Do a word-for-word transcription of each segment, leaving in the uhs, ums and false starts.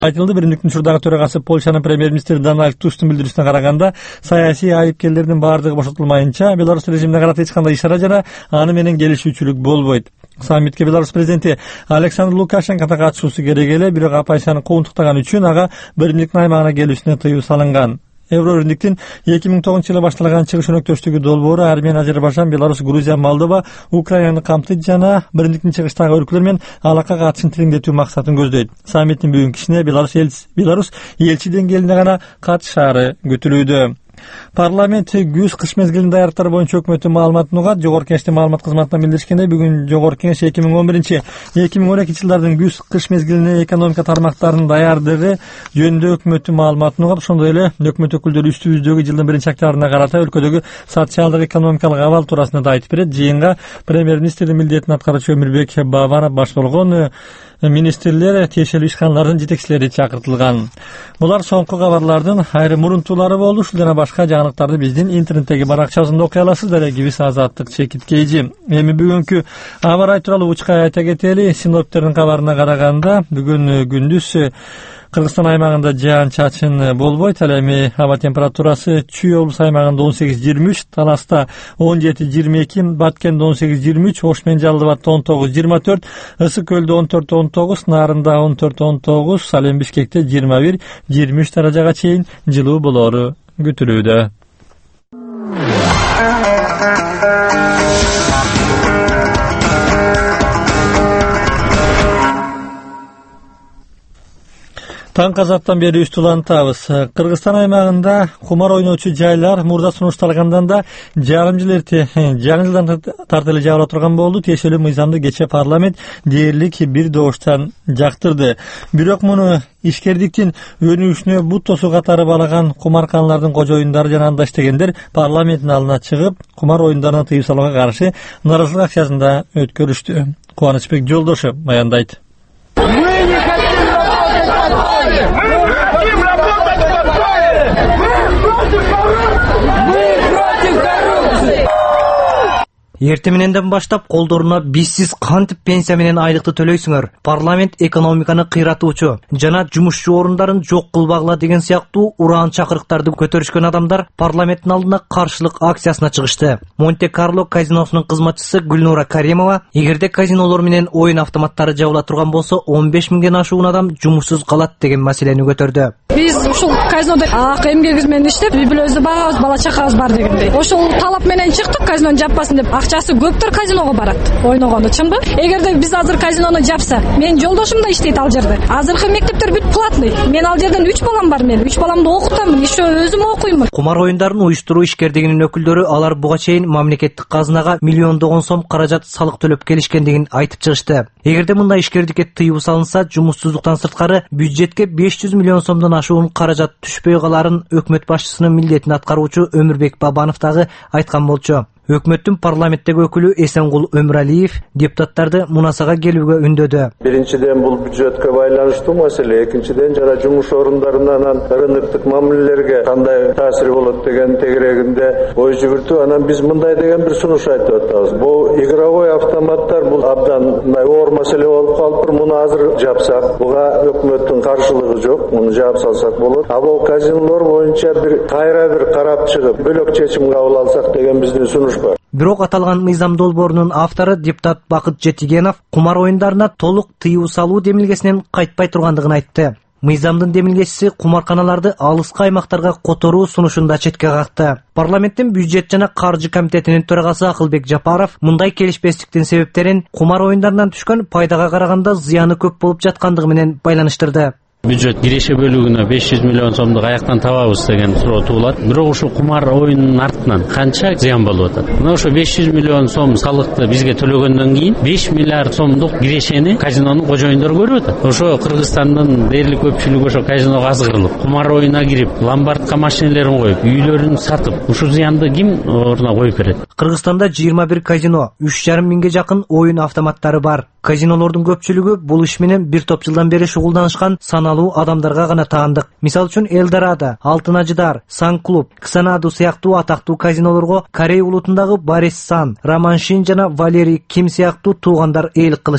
Айтылды. Биримдиктин учурдагы төрагасы Польшанын премьер-министри Дональд Тусктун билдирүүсүнө караганда, саясий айыпкерлердин баардыгы бошотулмайынча Беларусь режимине карата эч кандай ишара жана аны менен келишүүчүлүк болбойт. Саммитке Беларусь президенти Александр Лукашенко да катышуусу керек эле, бирок оппозицияны кууntуктаган үчүн ага биримдиктин аймагына келүүсүнө тыюу салынган. Евробиримдиктин эки миң тогузунчу жылы башталган чыгыш өнөктөштүгү долбоору Армения, Азербайжан, Беларусь, Грузия, Молдова, Украинаны камтыйт жана биримдиктин чыгыштагы өлкөлөр менен алака катышын тереңдетүү максатын көздөйт. Саммиттин бүгүнкү ишине Беларусь Беларусь элчи деңгээлинде гана катышаары күтүлүүдө. Парламент күз кыш мезгилинин даярдыктары боюнча өкмөттүн маалыматын угат. Жогорку Кеңештин маалымат кызматынан билдиришкендей, бүгүн Жогорку Кеңеш эки миң он биринчи эки миң он экинчи жылдардын күз кыш мезгилине экономика тармактарынын даярдыгы жөнүндө өкмөттүн маалыматын угат. Ошондой эле өкмөт өкүлдөрү үстүбүздөгү жылдын биринчи октябрына карата өлкөдөгү социалдык экономикалык абал туурасында да айтып берет. Жыйынга премьер-министрдин милдетин аткаруучу Өмүрбек Бабанов баш болгон министрлер, тиешелүү ишканалардын жетекчилери чакыртылган. Булар соңку кабарлардын айрым мурунтуулары болду. Ушул жана башка жаңылыктарды биздин интернеттеги баракчабызында окуй аласыздар. Гибис Азаттык Чекиткейжи. Эми бүгүнкү аба ырайы тууралуу учкай айта кетели. Синоптиктердин кабарына караганда, бүгүн күндүз Кыргызстан аймагында жаан-чачын болбойт. Ал эми аба температурасы Чүй облус аймагында он сегиз жыйырма үч, Таласта он жети жыйырма эки, Баткенде он сегиз жыйырма үч, Ош менен Жалал Абадта он тогуз жыйырма төрт, Ысык көлдө он төрт он тогуз, Нарында он төрт он тогуз, ал эми Бишкекте жыйырма бир жыйырма үч даражага чейин жылуу болоору күтүлүүдө. Таң казаттан бери үстү улантабыз. Кыргызстан аймагында кумар ойноочу жайлар мурда сунушталгандан да жарым жыл эрте, жарым жылдан тартып эле жабыла турган болду. Тиешелүү мыйзамды кече парламент дээрлик бир добуштан жактырды. Бирок муну ишкердиктин өнүгүшүнө бут тосуу катары балаган кумарканалардын кожоюндары жана анда иштегендер парламенттин алдына чыгып, кумар оюндарына тыюу салууга каршы нааразычылык акциясын да өткөрүштү. Кубанычбек Жолдошев баяндайт. Эрте мененден баштап колдоруна биссиз кантип пенсия менен айлыкты төлөйсүңөр? Парламент экономиканы кыйратуучу жана жумушчу орундарын жок кылбагыла деген сыяктуу ураан чакырыктарды көтөрүшкөн адамдар парламенттин алдына каршылык акциясына чыгышты. Монте-Карло казиносунун кызматчысы Гүлнура Каримова, эгерде казинолор менен оюн автоматтары жабыла турган болсо, он беш миңден ашуун адам жумушсуз калат деген маселени көтөрдү. Биз ушул казинода ак эмгегибиз менен иштеп, үй-бүлөбүздү багабыз, бала чакабыз бар дегендей. Ошол талап менен чыктык, казинонун жаппасын деп. Акчасы көптөр казиного барат. Ойногондо чынбы? Эгерде биз азыр казинону жапса, менин жолдошум да иштейт ал жерде. Азыркы мектептер бүт платный. Мен ал жерден үч балам бар, мен үч баламды окутамын, ишо өзүм окуймун. Кумар оюндарын уюштуруу ишкердигинин өкүлдөрү алар буга чейин мамлекеттик казынага миллиондогон сом каражат салык төлөп келишкендигин айтып чыгышты. Эгерде мындай ишкердикке тыюу салынса, жумуссуздуктан сырткары бюджетке беш жүз миллион сомдон ашуун каражат түшпөй каларын өкмөт башчысынын милдетин аткаруучу Өмүрбек Бабанов дагы айткан болчу. Өкмөттүн парламенттеги өкүлү Эсенгул Өмүралиев депутаттарды мунасага келүүгө үндөдү. Биринчиден бул бюджетке байланыштуу маселе, экинчиден жана жумуш орундарынан рыноктук мамилелерге кандай таасири болот деген тегерегинде ой жүгүртүп, анан биз мындай деген бир сунуш айтып атабыз. Бул игровой автоматтар бул абдан оор маселе болуп калыптыр. Муну азыр жапсак, буга өкмөттүн каршылыгы жок. Муну жаап салсак болот. А бул казинолор боюнча бир кайра бир карап чыгып, бөлөк чечим кабыл алсак деген биздин сунуш. Бирок аталган мыйзам долбоорунун автору депутат Бакыт Жетигенов кумар оюндарына толук тыюу салуу демилгесинен кайтпай тургандыгын айтты. Мыйзамдын демилгеси кумарканаларды алыскы аймактарга которуу сунушунда четке какты. Парламенттин бюджет жана каржы комитетинин төрагасы Акылбек Жапаров мындай келишпестиктин себептерин кумар оюндарынан түшкөн пайдага караганда зыяны көп болуп жаткандыгы менен байланыштырды. Бюджет киреше бөлүгүнө беш жүз миллион сомду каяктан табабыз деген суроо туулат. Бирок ушул кумар оюнунун артынан канча зыян болуп атат? Мына ошо беш жүз миллион сом салыкты бизге төлөгөндөн кийин беш миллиард сомдук кирешени казинонун кожоюндары көрүп атат. Ошо Кыргызстандын дээрлик көпчүлүгү ошо казиного азгырылып, кумар оюна кирип, ломбардка машинелерин коюп, үйлөрүн сатып, ушул зыянды ким ордуна коюп берет? Кыргызстанда жыйырма бир казино, үч жарым миңге жакын оюн автоматтары бар. Казинолордун көпчүлүгү бул иш менен бир топ жылдан бери шугулданышкан саналуу адамдарга гана таандык. Мисалы үчүн Элдорадо, Алтын Ажыдар, Сан клуб, Ксанаду сыяктуу атактуу казинолорго Корей улутундагы Борис Сан, Роман Шин жана Валерий Ким сыяктуу туугандар ээлик кылышат.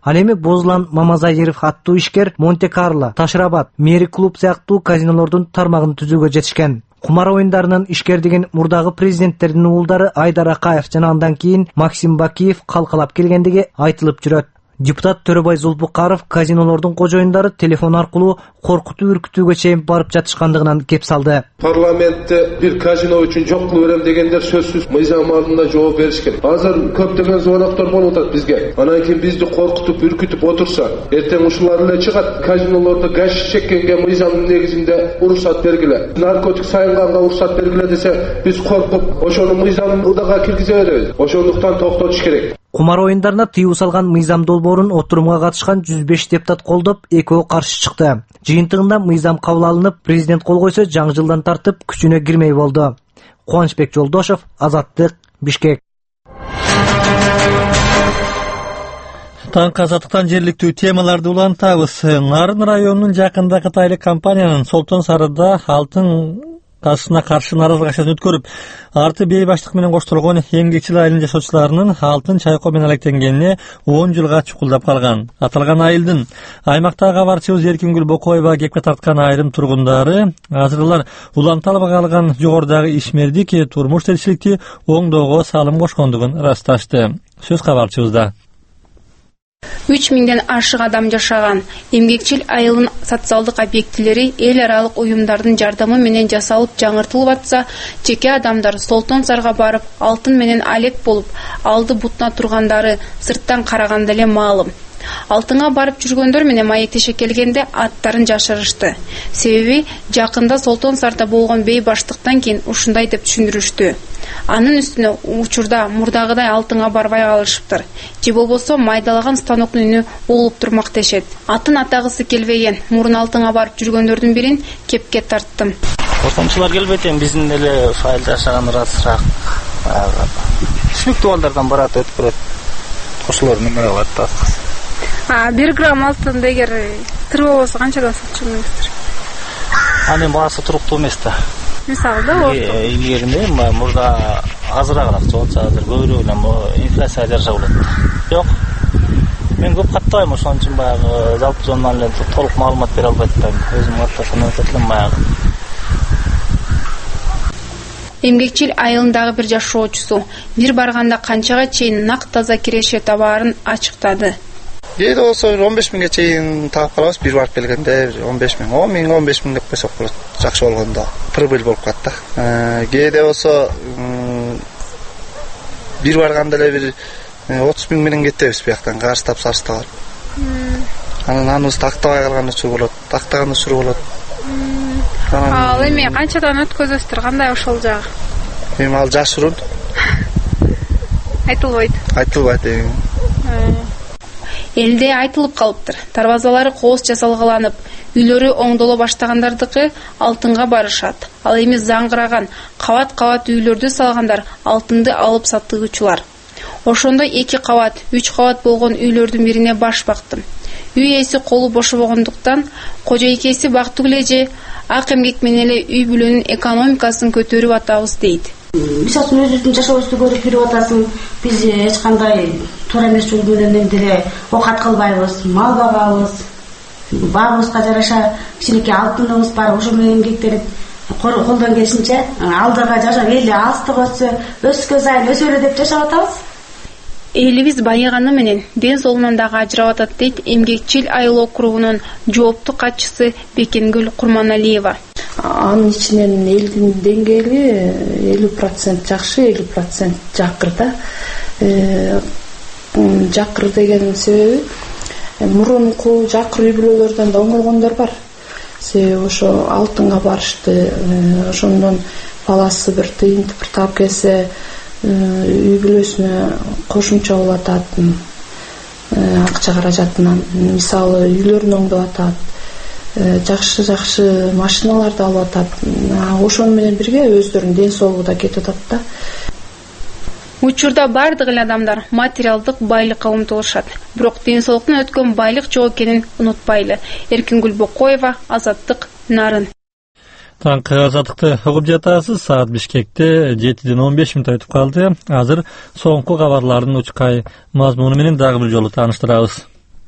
Ал эми Бозлан Мамазагиров аттуу ишкер Монте-Карло, Ташрабад, Мери клуб сыяктуу казинолордун тармагын түзүүгө жетишкен. Кумар оюндарынын ишкердигин мурдагы президенттердин уулдары Айдар Акаев жана андан кийин Максим Бакиев калкалап келгендиги айтылып жүрөт. Депутат Төрөбай Зулпукаров казинолордун кожоюндары телефон аркылуу коркутуу үркүтүүгө чейин барып жатышкандыгынан кеп салды. Парламентте бир казино үчүн жок кылып берем дегендер сөзсүз мыйзам алдында жооп бериш керек. Азыр көптөгөн звоноктор болуп атат бизге. Анан кийин бизди коркутуп, үркүтүп отурса, эртең ушулар эле чыгат. Казинолордо гаш чеккенге мыйзамдын негизинде уруксат бергиле. Наркотик сайынганга уруксат бергиле десе, биз коркуп, ошону мыйзамдын ырдага киргизе беребиз. Ошондуктан токтотуш керек. Кумар оюндарына тыюу салган мыйзам долбоорун отурумга катышкан жүз беш депутат колдоп, экөө каршы чыкты. Жыйынтыгында мыйзам кабыл алынып, президент кол койсо жаңы жылдан тартып күчүнө кирмей болду. Кубанычбек Жолдошов, Азаттык, Бишкек. Таңкы азаттыктан жергиликтүү темаларды улантабыз. Нарын районунун жакында кытайлык компаниянын Солтон Сарыда алтын касына каршы нааразылык акчасын өткөрүп, арты бей баштык менен коштолгон эмгекчил айылын жашоочуларынын алтын чайкоо менен алектенгенине он жылга чукулдап калган. Аталган айылдын аймактагы кабарчыбыз Эркингүл Бокоева кепке тарткан айрым тургундары азыр алар уламты албай калган жогорудагы ишмердик турмуш тиричиликти оңдоого салым кошкондугун ырасташты. Сөз кабарчыбызда. үч миңден ашык адам жашаган эмгекчил айылын социалдык объектилери эл аралык уюмдардын жардамы менен жасалып жаңыртылып атса, жеке адамдар Солтон Сарга барып алтын менен алек болуп, алды бутуна тургандары сырттан караганда эле маалым. Алтынга барып жүргөндөр менен маектеше келгенде аттарын жашырышты. Себеби жакында Солтон Сарда болгон бей баштыктан кийин ушундай деп түшүндүрүштү. Анын үстүнө учурда мурдагыдай алтынга барбай калышыптыр. Же болбосо майдалаган станоктун үнү угулуп турмак дешет. Атын атагысы келбеген мурун алтынга барып жүргөндөрдүн бирин кепке тарттым. Ортомчулар келбейт, эми биздин эле файл жашаган ырасыраак. Түшүнүктүү балдардан барат өткөрөт. Ошолор неме кылат да. А бир грамм алтын эгер тыр болбосо канчадан сатчумсуңуздар? Анын баасы туруктуу эмес да. Мисалы да орто. Эгерде мурда азыраак болсо, азыр көбүрөөк эле инфляция жараша болот. Жок. Мен көп каттабайм, ошон үчүн баягы жалпы жондан эле толук маалымат бере албайт атам. Өзүм каттасам өтөтлөм баягы. Эмгекчил айылындагы бир жашоочусу бир барганда канчага чейин нак таза киреше табаарын ачыктады. Кээде болсо он беш миңге чейин таап калабыз, бир барып келгенде он беш миң, он миң, он беш миң деп койсок болот. Жакшы болгондо прибыль болуп калат да. Кээде болсо бир барганда эле бир отуз миң менен кетебиз бияктан, карштап сарстап. Анан аныбызды актабай калган учур болот, актаган учур болот. Ал эми канчадан өткөзөсүздөр, кандай ошол жагы? Эми ал жашыруун. Айтылбайт. Айтылбайт эми. Элде айтылып калыптыр. Дарбазалары кооз жасалгаланып, үйлөрү оңдоло баштагандардыкы алтынга барышат. Ал эми заңгыраган кабат-кабат үйлөрдү салгандар алтынды алып сатуучулар. Ошондой эки кабат, үч кабат болгон үйлөрдүн бирине баш бактым. Үй ээси колу бошобогондуктан кожойкеси бактыгы эле же ак эмгек менен эле үй бүлөнүн экономикасын көтөрүп атабыз дейт. Мисалы өзүңүздүн жашообузду көрүп жүрүп атасың. Биз эч кандай туура эмес жол менен деле окат кылбайбыз, мал багабыз. Багыбызга жараша кичинекей алтыныбыз бар, ошо менен эмгектенип колдон келишинче алдыга жашап эли астык өссө, өскө сайын өсөлө деп жашап атабыз. Элибиз байыганы менен ден соолунан дагы ажырап атат дейт эмгекчил айыл округунун жооптуу катчысы Бекенгүл Курманалиева. Анын ичинен элдин деңгээли элүү процент жакшы, элүү процент жакыр да. Жакыр деген себеби мурунку жакыр үй бүлөлөрдөн да оңолгондор бар. Себеби ошо алтынга барышты, ошондон баласы бир тыйынтып бир таап келсе үй бүлөсүнө кошумча болуп атат, акча каражатынан. Мисалы үйлөрүн оңдоп атат, жакшы жакшы машиналарды алып атат. Ошону менен бирге өздөрүнүн ден соолугу да кетип атат да. Учурда бардык эле адамдар материалдык байлыкка умтулушат. Бирок ден соолуктун өткөн байлык жок экенин унутпайлы. Эркингүл Бокоева, Азаттык, Нарын. Таңкы азаттыкты угуп жатасыз. Саат Бишкекте жетиден он беш мүнөт өтүп калды. Азыр соңку кабарлардын учкай мазмуну менен дагы бир жолу тааныштырабыз.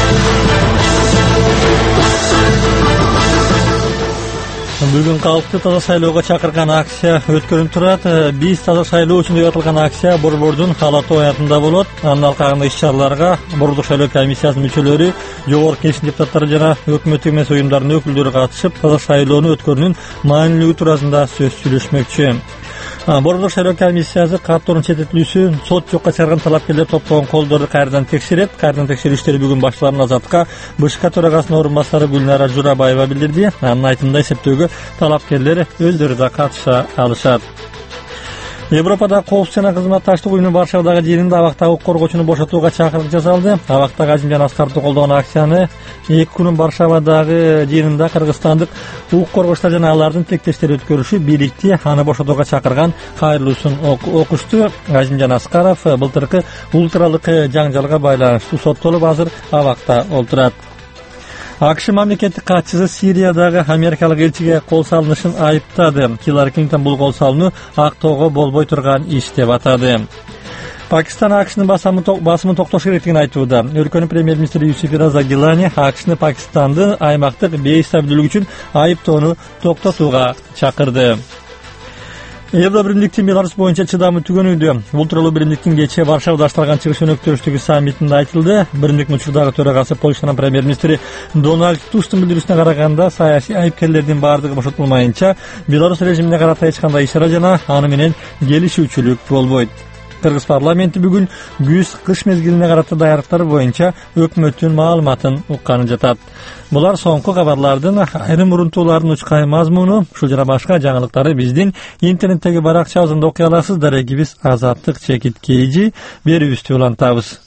Бүгүн калкты таза шайлоого чакырган акция өткөрүлүп турат. Биз таза шайлоо үчүн деп аталган акция Борбордун Алатоо аянтында болот. Анын алкагында иш-чараларга Борбордук шайлоо комиссиясынын мүчөлөрү, жогорку кеңештин депутаттары жана өкмөттүк эмес уюмдардын өкүлдөрү катышып, таза шайлоону өткөрүүнүн маанилүүлүгү туурасында сөз сүйлөшмөкчү. Борбордук шайлоо комиссиясы катторун чететилүүсүн сот жокко чыгарган талапкерлер топтогон колдорду кайрадан текшерет. Кайрадан текшерүү иштери бүгүн башталган азатка БШК төрагасынын орун басары Гүлнара Журабаева билдирди. Анын айтымында эсептөөгө талапкерлер өздөрү да катыша алышат. Европада коопсуз жана кызматташтык уюмунун Варшавадагы жыйынында абактагы укук коргоочуну бошотууга чакырык жасалды. Абактагы Азим жан Аскаровду колдогон акцияны эки күн Варшавадагы жыйынында кыргызстандык укук коргоочулар жана алардын тилектештери өткөрүшү бийликти аны бошотууга чакырган кайрылуусун окушту. Азим жан Аскаров былтыркы ультралык жаңжалга байланыштуу соттолуп азыр абакта олтурат. АКШ мамлекеттик катчысы Сириядагы америкалык элчиге кол салынышын айыптады. Хиллари Клинтон бул кол салынуу актоого болбой турган иш деп атады. Пакистан АКШнын басымын токтош керектигин айтууда. Өлкөнүн премьер-министри Юсуф Раза Гилани АКШны Пакистанды аймактык бейстабилдүүлүк үчүн айыптоону токтотууга чакырды. Евро биримдиктин Беларусь боюнча чыдамы түгөнүүдө. Бул тууралуу биримдиктин кечээ Варшавада башталган чыгыш өнөктөштүгү саммитинде айтылды. Биримдиктин учурдагы төрагасы Польшанын премьер-министри Дональд Тусктун билдирүүсүнө караганда, саясий айыпкерлердин баардыгы бошотулмайынча Беларусь режимине карата эч кандай ишара жана аны менен келишүүчүлүк болбойт. Кыргыз парламенти бүгүн күз-кыш мезгилине карата даярдыктар боюнча өкмөттүн маалыматын укканы жатат. Булар соңку кабарлардын айрым урунтуулардын учкай мазмуну, ушул жана башка жаңылыктары биздин интернеттеги баракчабызда окуй аласыздар. Экибиз Азаттык Чекит Кейжи берүүбүздү улантабыз.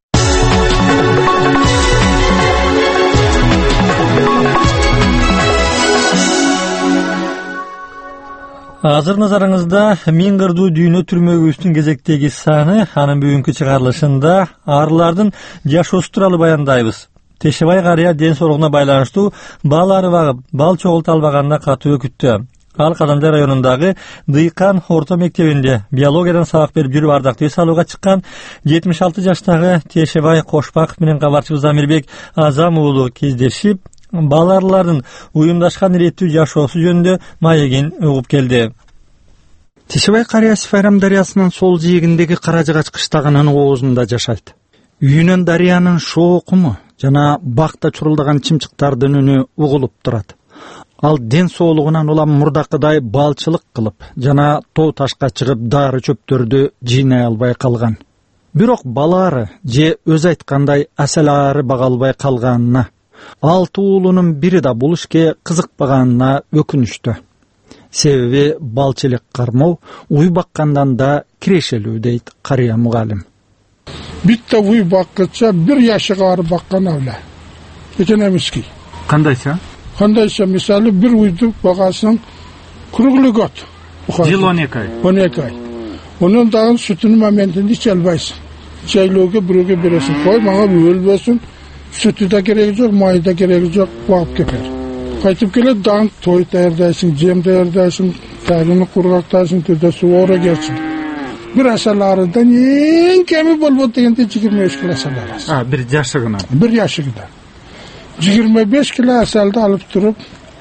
Азыр назарыңызда миң кырдуу дүйнө түрмөгүбүздүн кезектеги саны, анын бүгүнкү чыгарылышында арылардын жашоосу тууралуу баяндайбыз. Тешебай карыя ден соолугуна байланыштуу бал арыбагып, бал чогулта албаганына катуу өкүттү. Ал Кадамжай районундагы Дыйкан орто мектебинде биологиядан сабак берип жүрүп ардактуу эс алууга чыккан жетимиш алты жаштагы Тешебай Кошпаков менен кабарчыбыз Амирбек Азам уулу кездешип, балалардын уюмдашкан иреттүү жашоосу жөнүндө маегин угуп келди. Тешебай карыя Сифайрам дарыясынын сол жээгиндеги Каражыгач кыштагынын оозунда жашайт. Үйүнөн дарыянын шоокуму жана бакта чурулдаган чымчыктардын үнү угулуп турат. Ал ден соолугунан улам мурдакыдай балчылык кылып жана тоо ташка чыгып дары чөптөрдү жыйнай албай калган. Бирок балары же өзү айткандай аселары бага албай калганына, алты уулунун бири да бул ишке кызыкпаганына өкүнүштүү. Себеби балчылык кармоо уй баккандан да кирешелүү дейт карыя мугалим. Битте уй баккыча бир жашыга барып баккан авла. Экономический. Кандайча? Кандайча, мисалы бир уйду багасын круглый год. Жыл он эки ай. он эки ай. Онун дагы сүтүнүн моментинде иче албайсың. Чайлоого бирөөгө бересиң. Кой мага өлбөсүн. Sütü de gereği yok, mayı da gereği yok, vakıp keper. Kaytıp gelip dağın toy tayardaysın, cem tayardaysın, tayarını kurgaktaysın, tüde su oraya gelsin. Bir asalarından en kemi bol bol degende yigirme beş kilo asal arası. Ha, bir yaşıgına. Bir yaşıgına. yigirme beş kilo asalda alıp durup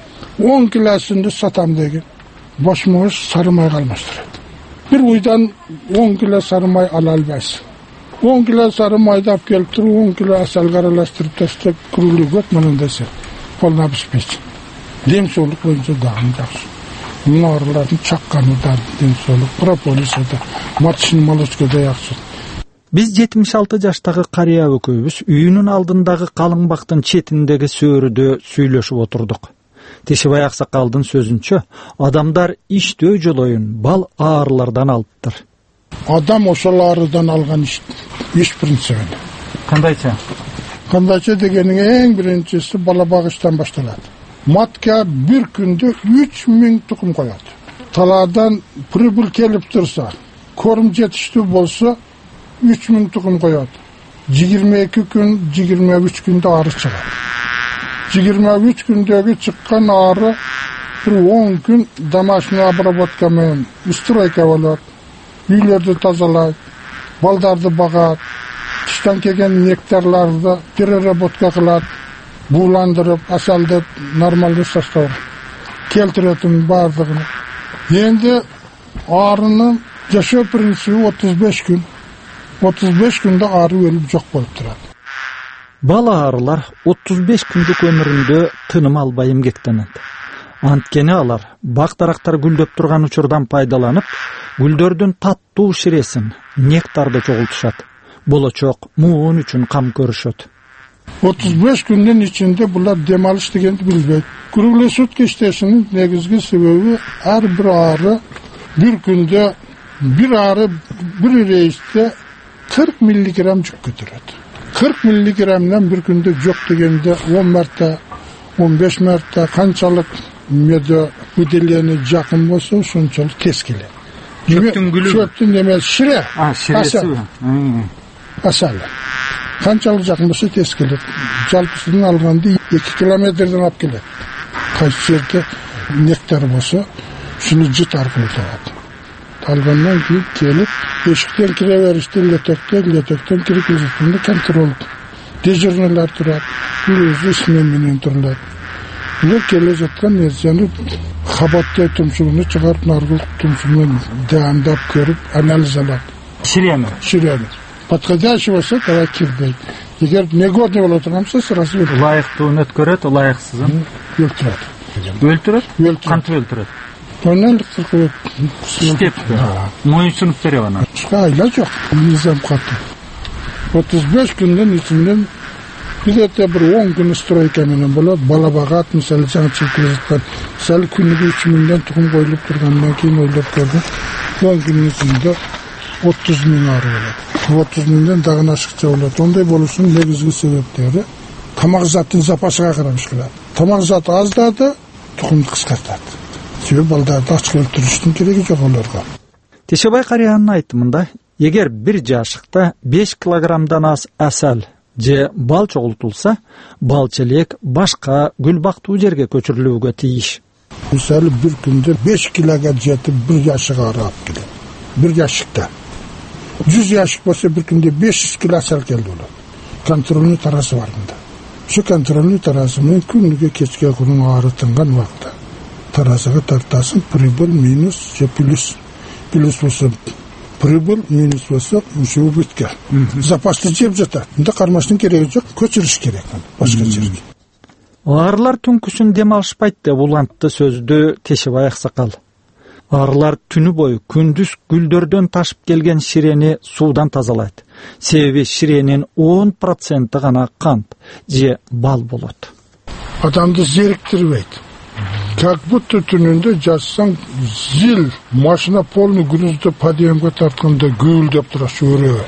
on kilosunu satam degen. Başımız sarımay kalmıştır. Bir uydan on kilo sarımay alalbaysın. on kilo sarı mayda ap gelip durup on kilo asal karalaştırıp taşıp kurulu göt manındaysa koluna pişmesin. Dem soğuluk boyunca dağın dağısı. Bunun ağrıların çakkanı da dem soğuluk. Propolis'e de Marçin Maloska'da yaksın. Biz yetmiş altı жаштагы карыя экөөбүз үйүнүн алдындагы калың бактын четиндеги сөөрүдө сүйлөшүп отурдук. Тешебай аксакалдын сөзүнчө, адамдар иштөө жолоюн бал аарылардан алыптыр. Adam oşalarından algan iş, iş prensibini. Kandayça? Kandayça degenin en birincisi bala bağıştan başladı. Matka bir günde üç bin tukum koyadı. Taladan pribül kelip dursa, korum yetişti bolsa üç bin tukum koyadı. yigirme iki gün, yigirme üç günde arı çıkar. yigirme üç gündeki çıkan arı bir on gün damaşını abrabotkamayan üstürayka olur. Üylerde tazalayıp, baldardı bağat, Тыштан келген нектарларды переработка кылат, бууландырып, асалды нормалдуу состав келтиретін бардығын. Енді арының жашоо принциби отуз беш күн. отуз беш күндө ары өлүп жок болуп турат. Бала арылар отуз беш күндүк өмүрүндө тыным албай эмгектенет. Анткени алар бак-дарактар гүлдөп турган учурдан пайдаланып, гүлдөрдүн таттуу ширесин, нектарды чогултушат. Болочок муун үчүн кам көрүшөт. отуз беш күндүн ичинде булар дем алыш дегенди билбейт. Круглый сутки иштешинин негизги себеби ар бир ары bir günde bir arı bir reiste kırk milligramм жүк көтөрөт. kırk milligramdan bir günde жок дегенде он марта, он беш марта канчалык меде выделение жакын болсо, ошончолук тез келет. Чөптүн гүлү. Чөптүн эме шире. А, ширеси. Асал. Канчалык жакын болсо тез келет. Жалпысынан алганда эки километрден алып келет. Кайсы жерде нектар болсо, шуну жыт аркылуу табат. Алгандан кийин келип, эшиктен кире беришти, летектен, летектен киргизишинде контроль. Дежурныйлар турат, өзү исмен менен турат. Булар келе жаткан нерсени кабатты тумшугуну чыгарып, наргыл тумшугун даамдап көрүп, анализ алат. Ширени. Ширени. Подходящий болсо, давай кирбейт. Эгер негодный боло турган болсо, сразу өлтүрөт. Ылайыктуу өткөрөт, ылайыксызын өлтүрөт. Өлтүрөт? Өлтүрөт. Кантип өлтүрөт? Ondan kırkıp İstep. Moyunsunup veriyor bana. Ayla çok. Nizam katı. otuz beş günden içinden bir de bir on gün stroykamenen болады. Bala bagat misal жаңы çekilirken misal günlük üç mindən tuğum koyulup durgandan keyin oylap gördüm. on günün içinde otuz min arı болады. otuz mindən dağın aşıkça болады. Onday boluşun negizgi sebepleri tamak zatın zapasıga karamış kılады. Tamak zatı azdады, tuğumdu kıskартады. Себебі балдарды ачык өлтүрүштүн кереги жок олорго. Тешебай карыянын айтымында, эгер бир жашыкта беш килограммдан аз асал же бал чогултулса, бал челек башка гүл бактуу жерге көчүрүлүүгө тийиш. Мисалы бир күндө беш килога жетип бир жашык ары алып келет. Бир жашыкта. жүз жашык болсо бир күндө беш жүз кило асал келди болот. Контрольный таразы бар мында. Şu контрольный таразы менен күнүгө кечке курун ары тынган убакта таразыга тартасың, прибыль минус же плюс. Плюс болсо прибыль, минус болсо ушу убытка. Запасты жеп жатат. Мында кармаштын кереги жок, көчүрүш керек башка жерге. Арылар түнкүсүн дем алышпайт деп улантты сөздү Тешебай аксакал. Арылар түнү бою күндүз гүлдөрдөн ташып келген ширени суудан тазалайт. Себеби ширенин он проценти гана кант же бал болот. Адамды зериктирбейт. Как будто түнүндө жатсаң, зил машина полный грузды подъемге тартканда гүлдөп турат өрөө.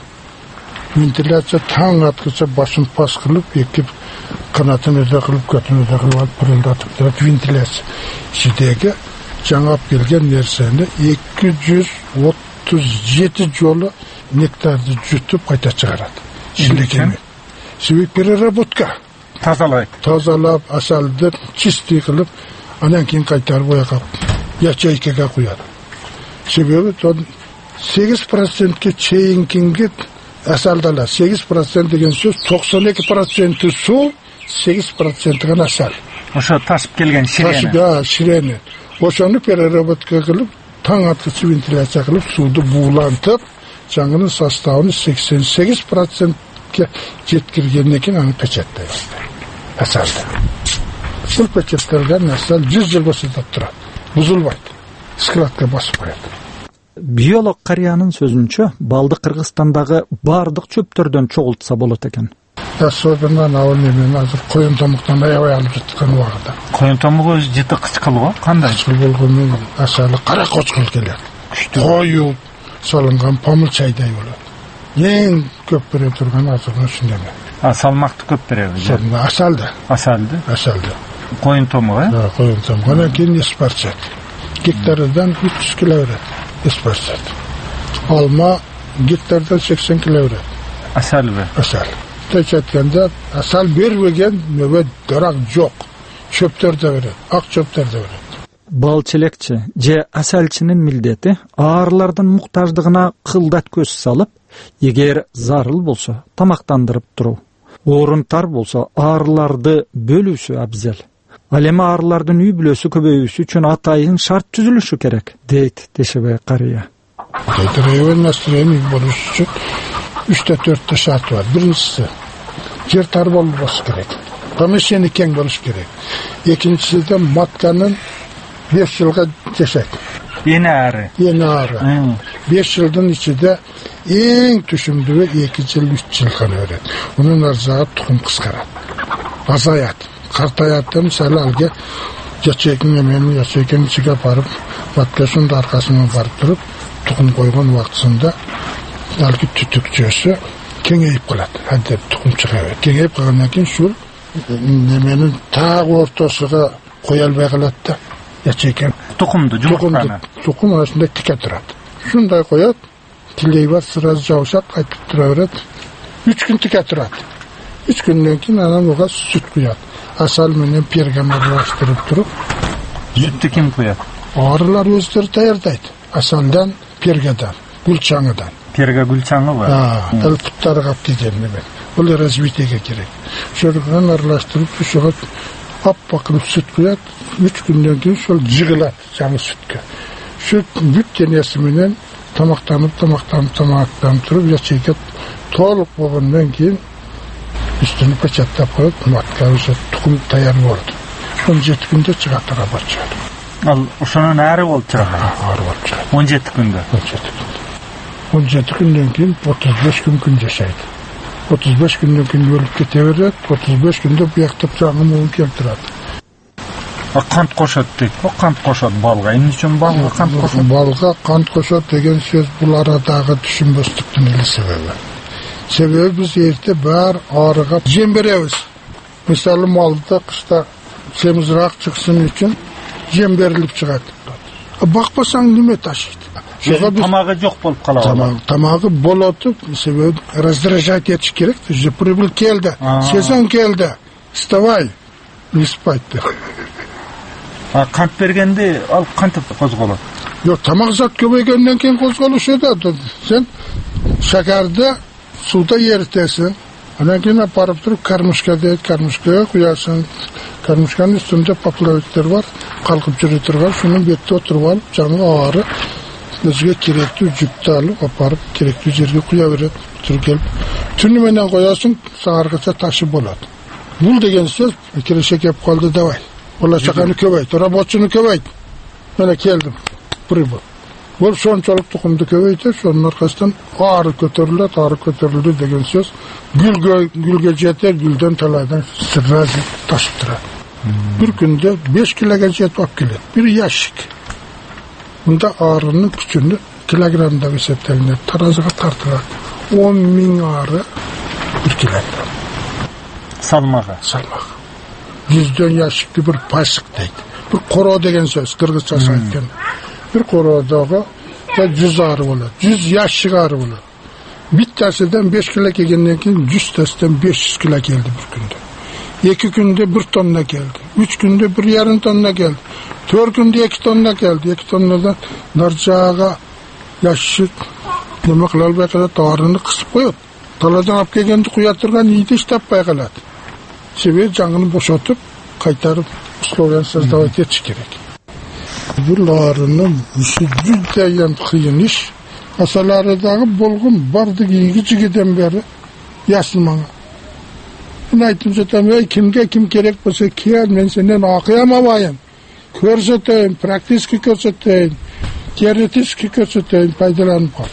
Вентиляция таң аткыча башын пас кылып, эки канатын өдө кылып, көтүн өдө кылып пырылдатып турат вентиляция. Ичидеги жаңап келген нерсени эки жүз отуз жети жолу нектарды жутуп кайта чыгарат. Шилекеме. Себеби переработка. Тазалайт. Тазалап, асалды чистый кылып, анан кийин кайтарып ояка ячейкеге куят. Себеби сегиз процентке чейинкинги асалдала. сегиз процент деген сөз токсон эки проценти суу, сегиз проценти гана асал. Ошо ташып келген ширени. Да, ширени. Ошону переработка кылып, таң аткычы вентиляция кылып, сууду буулантып, жаңынын составын сексен сегиз процентке жеткиргенден кийин аны печаттайт. Асалды. Бұл печатталган асал жүз жыл болсо да турат. Бузулбайт. Складка басып коет. Биолог карыянын сөзүнчө, балды Кыргызстандагы бардык чөптөрдөн чогултса болот экен. Особенно на мен азыр коюн тамактан аябай алып жаткан убагында. Коюн тамагы жыты кычкыл го, кандай? Кычкыл болгону асалы кара кочкул келет. Коюп салынган памыл чайдай болот. Эң көп бере турган азыр ушундай. А салмакты көп береби? Асалды. Асалды? Асалды. Коюн тамагы, э? Да, коюн тамагы. Анан кийин эспарчат. Гектардан үч жүз кило берет. Эспарчат. Алма гектардан сексен кило берет. Асалбы? Асал. Тез айтканда асал бербеген нөбөт дарак жок. Чөптөр да берет, ак чөптөр да берет. Бал челекчи же асалчынын милдети аарылардын муктаждыгына кылдат көз салып, Эгер зарыл болсо тамактандырып туруу, орун тар болсо аарыларды бөлүүсү абзел. Ал эми аарылардын үй бүлөсү көбөйүүсү үчүн атайын шарт түзүлүшү керек, дейт Тешебай карыя. Район настроение болуш үчүн үчтө төрттө шарт бар. Биринчиси жер тар болбош керек. Помещение кең болуш керек. Экинчиси матканын беш жылга жашайт. Эне ары. Эне ары. беш жылдын ичинде эң түшүмдүүгү эки жыл, үч жыл гана берет. Унун арзагы тукум кыскарат. Азаят. Картаяттан мисалы алга жачекиң эмени жачекин ичиге барып, маткасын аркасына барып туруп, тукум койгон убактысында алги түтүк жөөсү кеңейип калат. Адеп тукум чыгат. Кеңейип калгандан кийин ушул неменин так ортосуга кое албай калат да. Жачекин тукумду жумуртканы. Тукум арасында тике турат. Шундай коет, тилей бар, сразу жаушат, кайтып тура берет. үч күн тике турат. үч күндөн кийин анан ага сүт куят. Асал менен пергамент аралаштырып туруп, сүттү ким куят? Арылар өздөрү даярдайт. Асалдан, пергадан, гүлчаңыдан. Перга гүлчаңы бар. А, ал путтары кап деген неме. Ол развитиеге керек. Шөргөн аралаштырып, ушуга аппак кылып сүт куят. үч күндөн кийин ошол жыгылат жаңы сүткө. Сүт бүт денеси менен тамактанып, тамактанып, тамактанып туруп, ячейге толук болгондон кийин үстүнү печаттап коюп, матка уже тукум даяр болду. он жети күндө чыгат рабочий. Ал ошонун ары болуп чыгат. Ары болуп чыгат. он жети күндө. он жети күндө. он жети күндөн кийин отуз беш күн күн жашайт. отуз беш күндөн кийин өлүп кете берет. отуз беш күндө буяктап жаңы муун келтират. А кант кошот дейт. О кант кошот балга. Эмне үчүн балга кант кошот? Балга кант кошот деген сөз бул арадагы түшүнбөстүктүн эле себеби. Себеби биз эрте бар арыга жем беребиз. Мисалы малды кышта семизирак чыксын үчүн жем берилип чыгат. Бакпасаң неме ташыйт? Тамагы жок болуп калат. Тамагы, тамагы болот, себеби раздражать этиш керек. Уже прибыл келди, сезон келди. Вставай. Не спать. А кант бергенде ал кантип козголот? Жок, тамак зат көбөйгөндөн кийин козголушу да. Сен шакарды суда эритесиң. Анан кийин апарып туруп кармышка дейт, кармышкага куясың. Кармышканын үстүндө поплавиктер бар, калкып жүрө турган, шунун бетте отуруп алып, жаңы ары өзүгө керектүү жүктү алып, апарып керектүү жерге куя берет. Туруп келип, түнү менен коясың, сааргача ташы болот. Бул деген сөз киреше кеп калды давай. Бола чаканы көбөйт, рабочуну көбөйт. Мына келдим. Прибыл. Бул сончолук тукумду көбөйтөт, сонун аркасынан ары көтөрүлөт, ары көтөрүлдү деген сөз. Гүлгө гүлгө жетер, гүлдөн талайдан сразу ташып турат. Бир күндө беш килога жетип алып келет. Бир ящик. Мында арынын күчүнү килограммда эсептелинет, таразыга тартылат. он миң ары бир килограмм. Салмагы. Салмагы. Жүздөн ящикти бир пасык дейт. Бир коро деген сөз, кыргызчасы айткан. Бир кородогу жүз ары болот, жүз ящик ары болот. Биттасыдан беш кило келгенден кийин жүз тастан беш жүз кило келди бир күндө. эки күндө бир тонна келди, үч күндө бир жарым тонна келди, төрт күндө эки тонна келди. эки тоннадан наржаага ящик неме кыла албай калат, арыны кысып коет. Таладан алып келгенди куя турган ийди таппай калат. Себеби жаңыны бошотуп, кайтарып условия создавать этиш керек. Бул арынын иши жүздөн кыйын иш. Асалардагы болгон бардык ийги жигиден бери ясылмаңа. Мен айтып жатам, ey кимге ким керек болсо кел, мен сенден акыям алайын. Көрсөтөйүн, практически көрсөтөйүн, теоретически көрсөтөйүн, пайдаланып кал.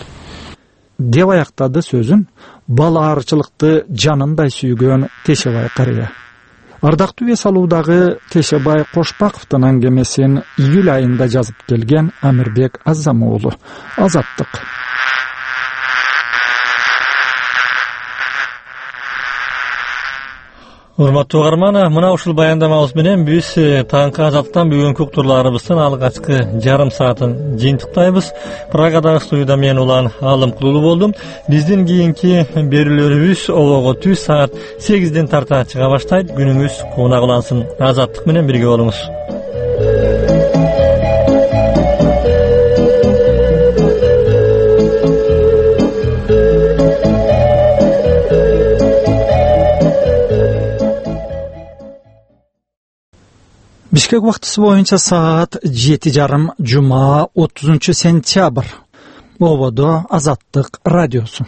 Деп аяктады сөзүн бала арчылыкты жанындай сүйгөн Тешебай карыя. Ардактуу эс алуудагы Тешебай Кошпаковдун аңгемесин июль айында жазып келген Амирбек Азамуулу. Азаттык. Урматтуу угарман, мына ушул баяндамабыз менен биз таңкы азаттан бүгүнкү уктурларыбыздын алгачкы жарым саатын жыйынтыктайбыз. Прагадагы студияда мен улан Алым Кулулуу болдум. Биздин кийинки берүүлөрүбүз обого түз саат сегизден тарта чыга баштайт. Күнүңүз кууна кулансын. Азаттык менен бирге болуңуз. Бишкек убактысы боюнча саат жети жарым жума отузунчу сентябрь. Ободо Азаттык радиосу.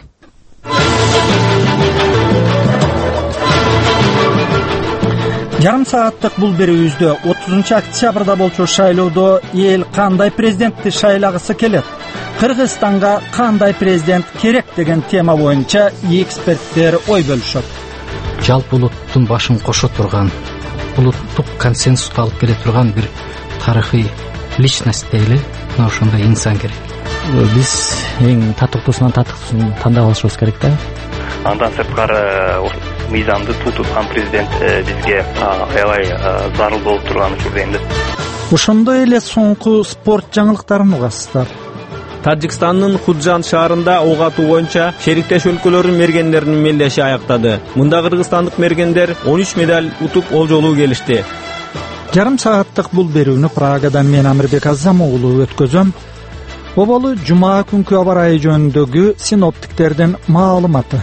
Жарым сааттык бул берүүбүздө отузунчу октябрда болчу шайлоодо эл кандай президентти шайлагысы келет? Кыргызстанга кандай президент керек деген тема боюнча эксперттер ой бөлүшөт. Жалпы улуттун башын кошо турган, улуттук консенсусты алып келе турган бир тарыхый личность дейли, ошондой инсан керек. Биз эң татыктуусунан татыктуусун тандап алышыбыз керек да. Андан сырткары мыйзамды туу туткан президент бизге аябай зарыл болуп турган учурда энди. Ошондой эле соңку спорт жаңылыктарын угасыздар. Тажикстандын Худжан шаарында ок атуу боюнча шериктеш өлкөлөрдүн мергендеринин мелдеши аяктады. Мында кыргызстандык мергендер он үч медаль утуп олжолуу келишти. Жарым сааттык бул берүүнү Прагадан мен Амирбек Азам уулу өткөзөм. Оболу жума күнкү аба ырайы жөнүндөгү синоптиктердин маалыматы.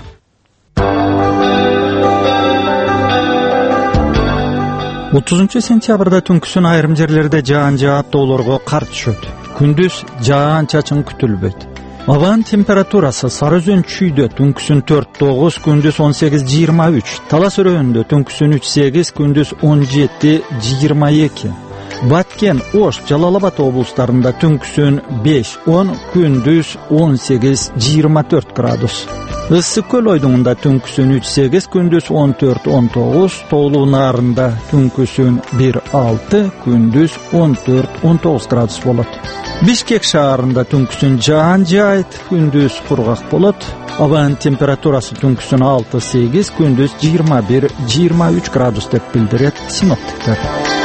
отузунчу сентябрда түнкүсүн айрым жерлерде жаан жаап тоолорго кар түшөт. Күндүз жаан чачын күтүлбөйт. Абанын температурасы Сары Өзөн чүйдө түнкүсүн төрт тогуз, күндүз он сегиз жыйырма үч, Талас өрөөнүндө түнкүсүн үч сегиз, күндүз он жети жыйырма эки. Баткен, Ош, Жалал Абад облустарында түнкүсүн беш он, күндүз он сегиз жыйырма төрт градус. Ысык көл ойдуңунда түнкүсүн үч сегиз, күндүз он төрт он тогуз, Тоолуу Наарында түнкүсүн бир алты, күндүз он төрт он тогуз градус болот. Бишкек шаарында түнкүсүн жаан жаайт, күндүз кургак болот. Абанын температурасы түнкүсүн алты сегиз, күндүз жыйырма бир жыйырма үч градус деп билдирет синоптиктер.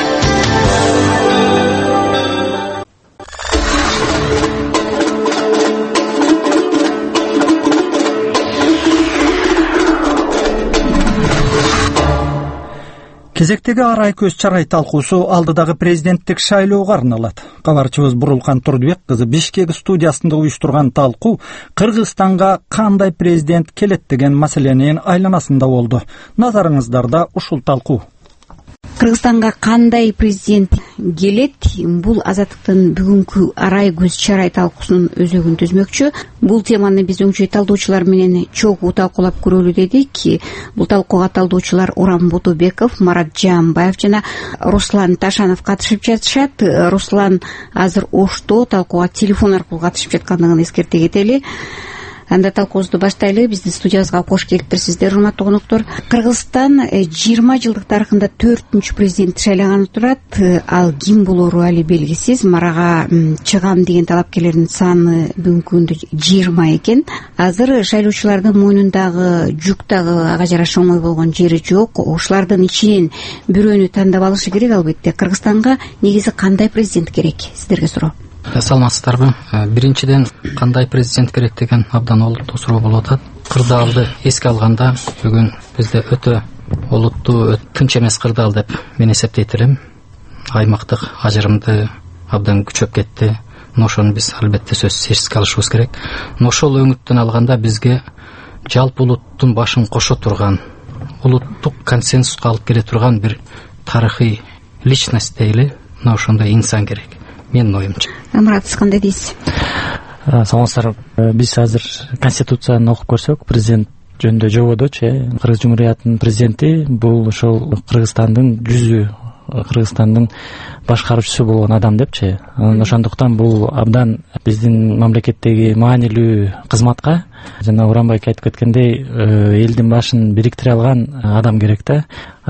Кезектеги арай көз чарай талкуусу алдыдагы президенттик шайлоого арналат. Кабарчыбыз Бурулкан Турдубек кызы Бишкек студиясында уюштурган талкуу Кыргызстанга кандай президент келет деген маселенин айланасында болду. Назарыңыздарда ушул талкуу. Кыргызстанга кандай президент келет? Бул Азаттыктын бүгүнкү арай көз чарай талкуусунун өзөгүн түзмөкчү. Бул теманы биз өңчөй талдоочулар менен чогуу талкуулап көрөлү дедик. Бул талкууга талдоочулар Урам Бутубеков, Марат Жаамбаев жана Руслан Ташанов катышып жатышат. Руслан азыр Ошто талкууга телефон аркылуу катышып жаткандыгын эскерте кетели. Анда талкуубузду баштайлы. Биздин студиябызга кош келиптирсиздер, урматтуу коноктор. Кыргызстан жыйырма жылдык тарыхында төртүнчү президент шайлаганы турат. Ал ким болору али белгисиз. Марага чыгам деген талапкерлердин саны бүгүнкү күндө жыйырма экен. Азыр шайлоочулардын мойнундагы жүк дагы ага жараша оңой болгон жери жок. Ошолордун ичинен бирөөнү тандап алышы керек албетте. Кыргызстанга негизи кандай президент керек? Сиздерге суроо. Саламатсыздарбы? Биринчиден, кандай президент керек деген абдан олуттуу суроо болуп атат. Кырдаалды эске алганда бүгүн бизде өтө олуттуу, тынч эмес кырдаал деп мен эсептейт элем. Аймактык ажырымды абдан күчөп кетти. Ошону биз албетте сөзсүз эске алышыбыз керек. Ошол өңүттөн алганда бизге жалпы улуттун башын кошо турган, улуттук консенсуска алып келе турган бир тарыхый личность дейли, ошондой инсан керек. Менин оюмча. Амрат, сиз кандай дейсиз? Саламатсыздар. Биз азыр Конституцияны окуп көрсөк, президент жөнүндө жободочу, Кыргыз Жумуриятынын президенти бул ошол Кыргызстандын жүзү, Кыргызстандын башкаруучусу болгон адам депчи. Ошондуктан бул абдан биздин мамлекеттеги маанилүү кызматка, жана Урамбай айтып кеткендей, элдин башын бириктире алган адам керек да.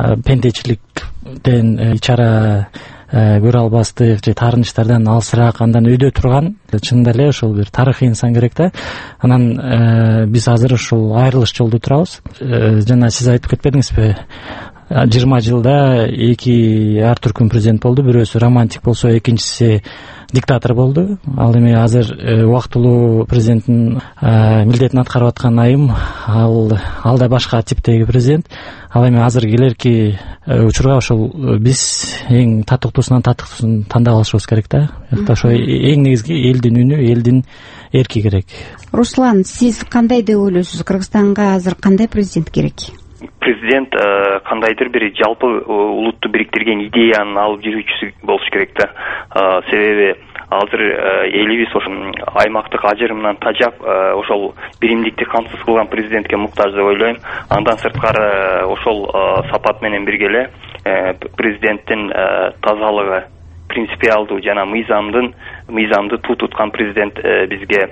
Пендечиликтен ичара көрө албастык же таарынычтардан алысыраак, андан өйдө турган, чынында эле ошол бир тарыхый инсан керек да. Анан биз азыр ушул айрылыш жолдо турабыз. Жана сиз айтып кетпедиңизби? жыйырма жылда эки ар түркүн президент болду. Бирөөсү романтик болсо, экинчиси диктатор болду. Ал эми азыр убактылуу президенттин милдетин аткарып аткан айым, ал ал да башка типтеги президент. Ал эми азыр келерки учурга ошол биз эң татыктуусунан татыктуусун тандап алышыбыз керек да. Ошо эң негизги элдин үнү, элдин эрки керек. Руслан, сиз кандай деп ойлойсуз? Кыргызстанга азыр кандай президент керек? президент кандайдыр бир жалпы улутту бириктирген идеянын алып жүрүүчүсү болуш керек да. Себеби азыр элибиз ошо аймактык ажырымынан тажап ошол биримдикти камсыз кылган президентке муктаж деп ойлойм. Андан сырткары ошол сапат менен бирге эле президенттин тазалыгы, принципиалдуу жана мыйзамдын мыйзамды туу туткан президент бизге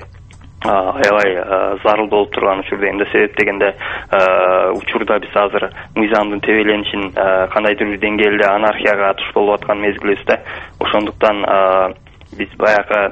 аябай зарыл болуп турган учурда. Эмне себеп дегенде учурда биз азыр мыйзамдын тебеленишин кандайдыр бир деңгээлде анархияга туш болуп аткан мезгилибиз да. Ошондуктан биз баягы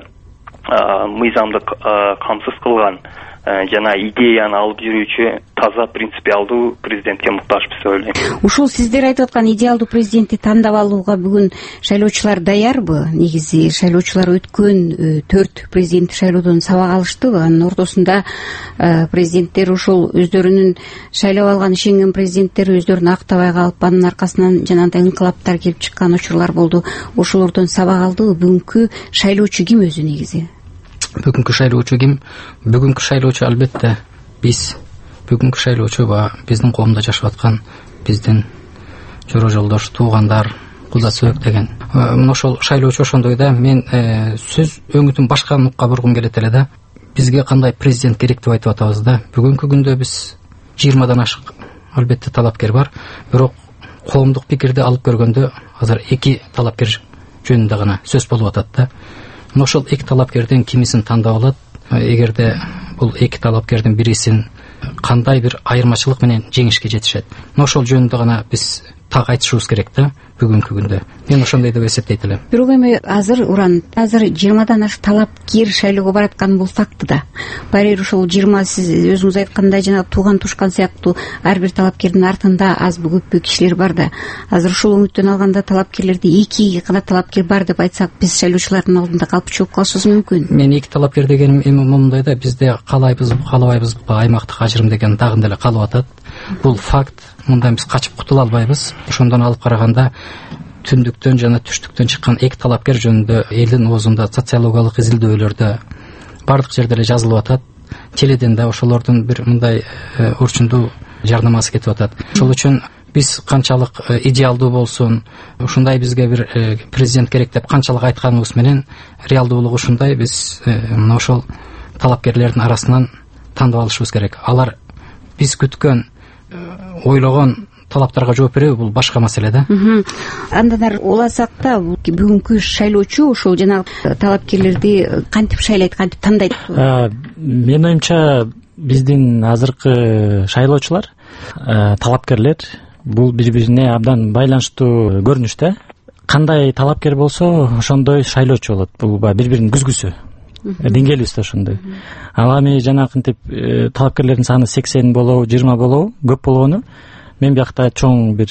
мыйзамды камсыз кылган жана идеяны алып жүрүүчү таза принципиалдуу президентке муктажбыз деп ойлойм. Ушул сиздер айтып аткан идеалдуу президентти тандап алууга бүгүн шайлоочулар даярбы? Негизи шайлоочулар өткөн төрт президент шайлоодон сабак алыштыбы? Анын ортосунда президенттер ушул өздөрүнүн шайлап алган ишенген президенттер өздөрүн актабай калып, анын аркасынан жанагындай инкылаптар келип чыккан учурлар болду. Ошолордон сабак алдыбы? Бүгүнкү шайлоочу ким өзү негизи? Бүгүнкү шайлоочу ким? Бүгүнкү шайлоочу албетте биз. Бүгүнкү шайлоочу ба биздин коомдо жашап аткан биздин жора жолдош, туугандар, куда сөөк деген. Мына ошол шайлоочу ошондой да. Мен сөз өңүтүн башка нукка бургум келет эле да. Бизге кандай президент керек деп айтып атабыз да. Бүгүнкү күндө биз жыйырмадан ашык албетте талапкер бар. Бирок коомдук пикирди алып көргөндө азыр эки талапкер жөнүндө гана сөз болуп атат да. Ошол эки талапкерден кимисин тандап алат? Эгерде бул эки талапкердин бирисин кандай бир айырмачылык менен жеңишке жетишет? Ошол жөнүндө гана биз так айтышыбыз керек да бүгүнкү күндө. Мен ошондой деп эсептейт элем. Бирок эми азыр уран азыр жыйырмадан ашык талапкер шайлоого бараткан болсак да, барибир ушул жыйырма сиз өзүңүз айткандай жана тууган тушкан сыяктуу ар бир талапкердин артында азбы көппү кишилер бар да. Азыр ушул өңүттөн алганда талапкерлерди эки гана талапкер бар деп айтсак, биз шайлоочулардын алдында калпчу болуп калышыбыз мүмкүн. Мен эки талапкер дегеним эми момундай да, бизде каалайбызбы, каалабайбызбы аймактык ажырым деген дагы деле калып атат. Бул факт. Мындан биз качып кутула албайбыз. Ошондон алып караганда түндүктөн жана түштүктөн чыккан эки талапкер жөнүндө элдин оозунда социологиялык изилдөөлөрдө бардык жерде эле жазылып атат. Теледен да ошолордун бир мындай урчундуу жардамасы кетип атат. Ошол үчүн биз канчалык идеалдуу болсун, ушундай бизге бир президент керек деп канчалык айтканыбыз менен реалдуулугу ушундай, биз мына ошол талапкерлердин арасынан тандап алышыбыз керек. Алар биз күткөн, ойлогон талаптарга жооп береби, бул башка маселе да. Андан ары уласак да, бүгүнкү шайлоочу ошол жанагы талапкерлерди кантип шайлайт, кантип тандайт? Менин оюмча биздин азыркы шайлоочулар, талапкерлер бул бири-бирине абдан байланыштуу көрүнүш да. Кандай талапкер болсо, ошондой шайлоочу болот. Бул бири-биринин күзгүсү. Деңгээлибиз да ошондой. Ал эми жанакынтип талапкерлердин саны сексен болобу, жыйырма болобу, көп болгону мен биякта чоң бир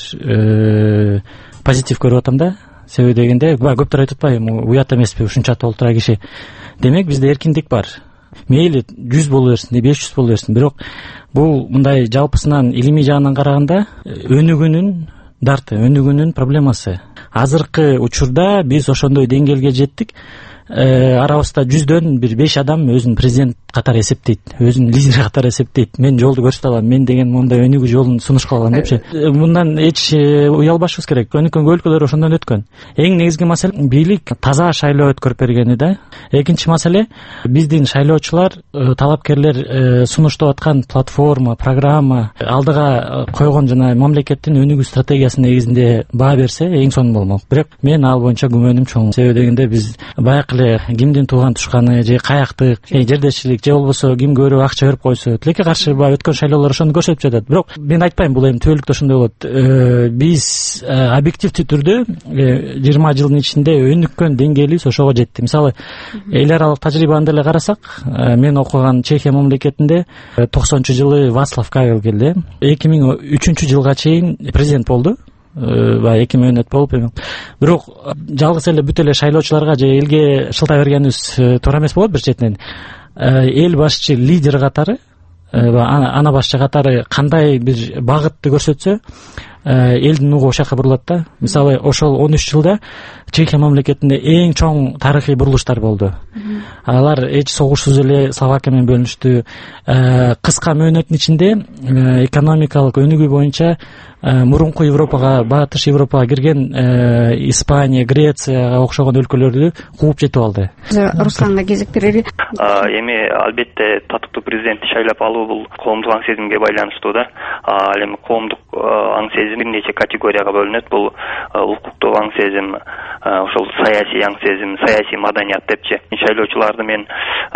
позитив көрүп атам да. Себеби дегенде, көптөр айтып атпайбы, уят эмеспи ушунча толтура киши. Демек бизде эркиндик бар. Мейли жүз боло берсин, беш жүз боло берсин, бирок бул мындай жалпысынан илимий жагынан караганда өнүгүүнүн дарты, өнүгүүнүн проблемасы. Азыркы учурда биз ошондой деңгээлге жеттик. Арабызда жүздөн бир беш адам өзүн президент катары эсептейт, өзүн лидер катары эсептейт. Мен жолду көрсөтө алам, мен деген мондай өнүгүү жолун сунуш кыла алам депчи. Мындан эч уялбашыбыз керек. Өнүккөн өлкөлөр ошондон өткөн. Эң негизги маселе бийлик таза шайлоо өткөрүп бергени да. Экинчи маселе биздин шайлоочулар, талапкерлер сунуштап аткан платформа, программа, алдыга койгон жана мамлекеттин өнүгүү стратегиясы негизинде баа берсе эң сонун болмок. Бирок мен ал боюнча күмөнүм чоң. Себеби дегенде биз баягы кимдин тууган тушканы же каяктык, жердешчилик же болбосо ким көбүрөөк акча берип койсо, тилекке каршы баягы өткөн шайлоолор ошону көрсөтүп жатат. Бирок мен айтпайм бул эми түбөлүктө ошондой болот. Биз объективдүү түрдө жыйырма жылдын ичинде өнүккөн деңгээлибиз ошого жетти. Мисалы, эл аралык тажрыйбаны деле карасак, мен окуган Чехия мамлекетинде токсонунчу жылы Вацлав Кавел келди. эки миң үчүнчү жылга чейин президент болду. Баягы эки мөөнөт болуп эми. Бирок жалгыз эле бүт эле шайлоочуларга же элге шылтаа бергенибиз туура эмес болот бир четинен. Эл башчы, лидер катары, ана башчы катары кандай бир багытты көрсөтсө, элдин угу ошол жака бурулат да. Мисалы ошол он үч жылда Чехия мамлекетинде эң чоң тарыхый бурулуштар болду. Алар эч согушсуз эле Словакия менен бөлүнүштү. Кыска мөөнөттүн ичинде экономикалык өнүгүү боюнча мурунку Европага, батыш Европага кирген Испания, Грецияга окшогон өлкөлөрдү кууп жетип алды. Русланга кезек берели. Эми албетте татыктуу президентти шайлап алуу бул коомдук аң сезимге байланыштуу да. Ал эми коомдук аң сезим бир нече категорияга бөлүнөт. Бул укуктук аң сезим, ошол саясий аң сезим, саясий маданият депчи. Шайлоочуларды мен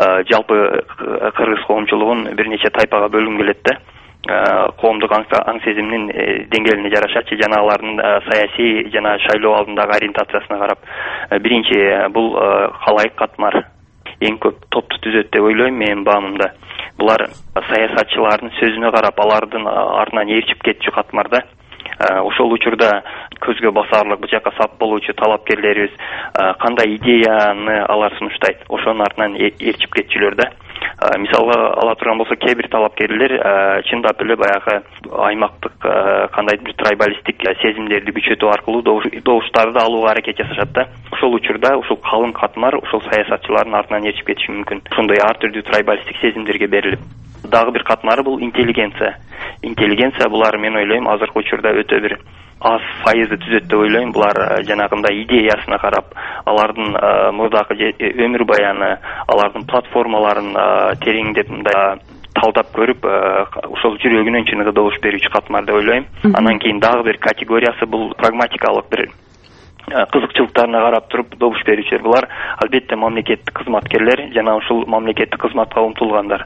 жалпы кыргыз коомчулугун бир нече тайпага бөлгүм келет да. Коомдук аң сезимдин деңгээлине жарашачы жана алардын саясий жана шайлоо алдындагы ориентациясына карап, биринчи бул калайык катмар эң көп топту түзөт деп ойлойм мен баамымда. Булар саясатчылардын сөзүнө карап алардын артынан ээрчип кетчү катмарда. Ошол учурда көзгө басарлык, бул жака сап болуучу талапкерлерибиз кандай идеяны алар сунуштайт, ошонун артынан ээрчип кетчүлөр да. Мисалга ала турган болсо, кээ бир талапкерлер чындап эле баягы аймактык кандайдыр бир трайбалистик сезимдерди күчөтүү аркылуу добуштарды алууга аракет жасашат да. Ошол учурда ушул калың катмар ошол саясатчылардын артынан ээрчип кетиши мүмкүн. Ошондой ар түрдүү трайбалистик сезимдерге берилип, дагы бир катмары бул интеллигенция. Интеллигенция булар мен ойлойм азыркы учурда өтө бир аз пайызды түзөт деп ойлойм. Булар жанагындай идеясына карап, алардын мурдагы өмүр баяны, алардын платформаларын тереңдеп мындай талдап көрүп, ошол жүрөгүнөн чыныгы добуш берүүчү катмар деп ойлойм. Анан кийин дагы бир категориясы бул прагматикалык бир кызыкчылыктарына карап туруп добуш берүүчүлөр. Булар албетте мамлекеттик кызматкерлер жана ушул мамлекеттик кызматка умтулгандар.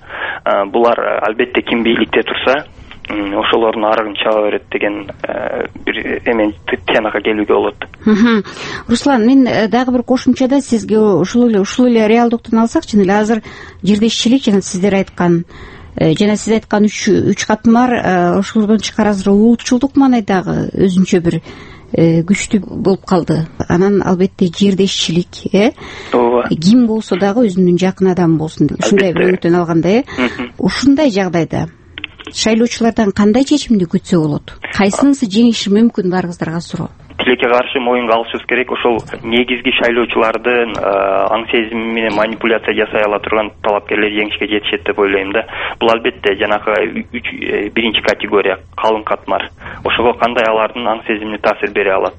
Булар албетте ким бийликте турса, ошолордун арыгын чаба берет деген бир эмен темага келүүгө болот. Руслан, мен дагы бир кошумчада сизге ушул эле ушул эле реалдыктан алсак, чын эле азыр жердешчилик жана сиздер айткан жана сиз айткан үч үч катмар, ошолордон тышкары азыр улутчулдук маанайдагы өзүнчө бир күчтүү болуп калды. Анан албетте жердешчилик, э? Ооба. Ким болсо дагы өзүнүн жакын адамы болсун деп ушундай бир өңүттөн алганда, э? Ушундай жагдайда шайлоочулардан кандай чечимди күтсө болот? Кайсынысы жеңиши мүмкүн барыңыздарга суроо? Тилекке каршы моюнга алышыбыз керек. Ошол негизги шайлоочулардын аң сезими менен манипуляция жасай ала турган талапкерлер жеңишке жетишет деп ойлойм да. Бул албетте жанагы үч биринчи категория калың катмар. Ошого кандай алардын аң сезимине таасир бере алат?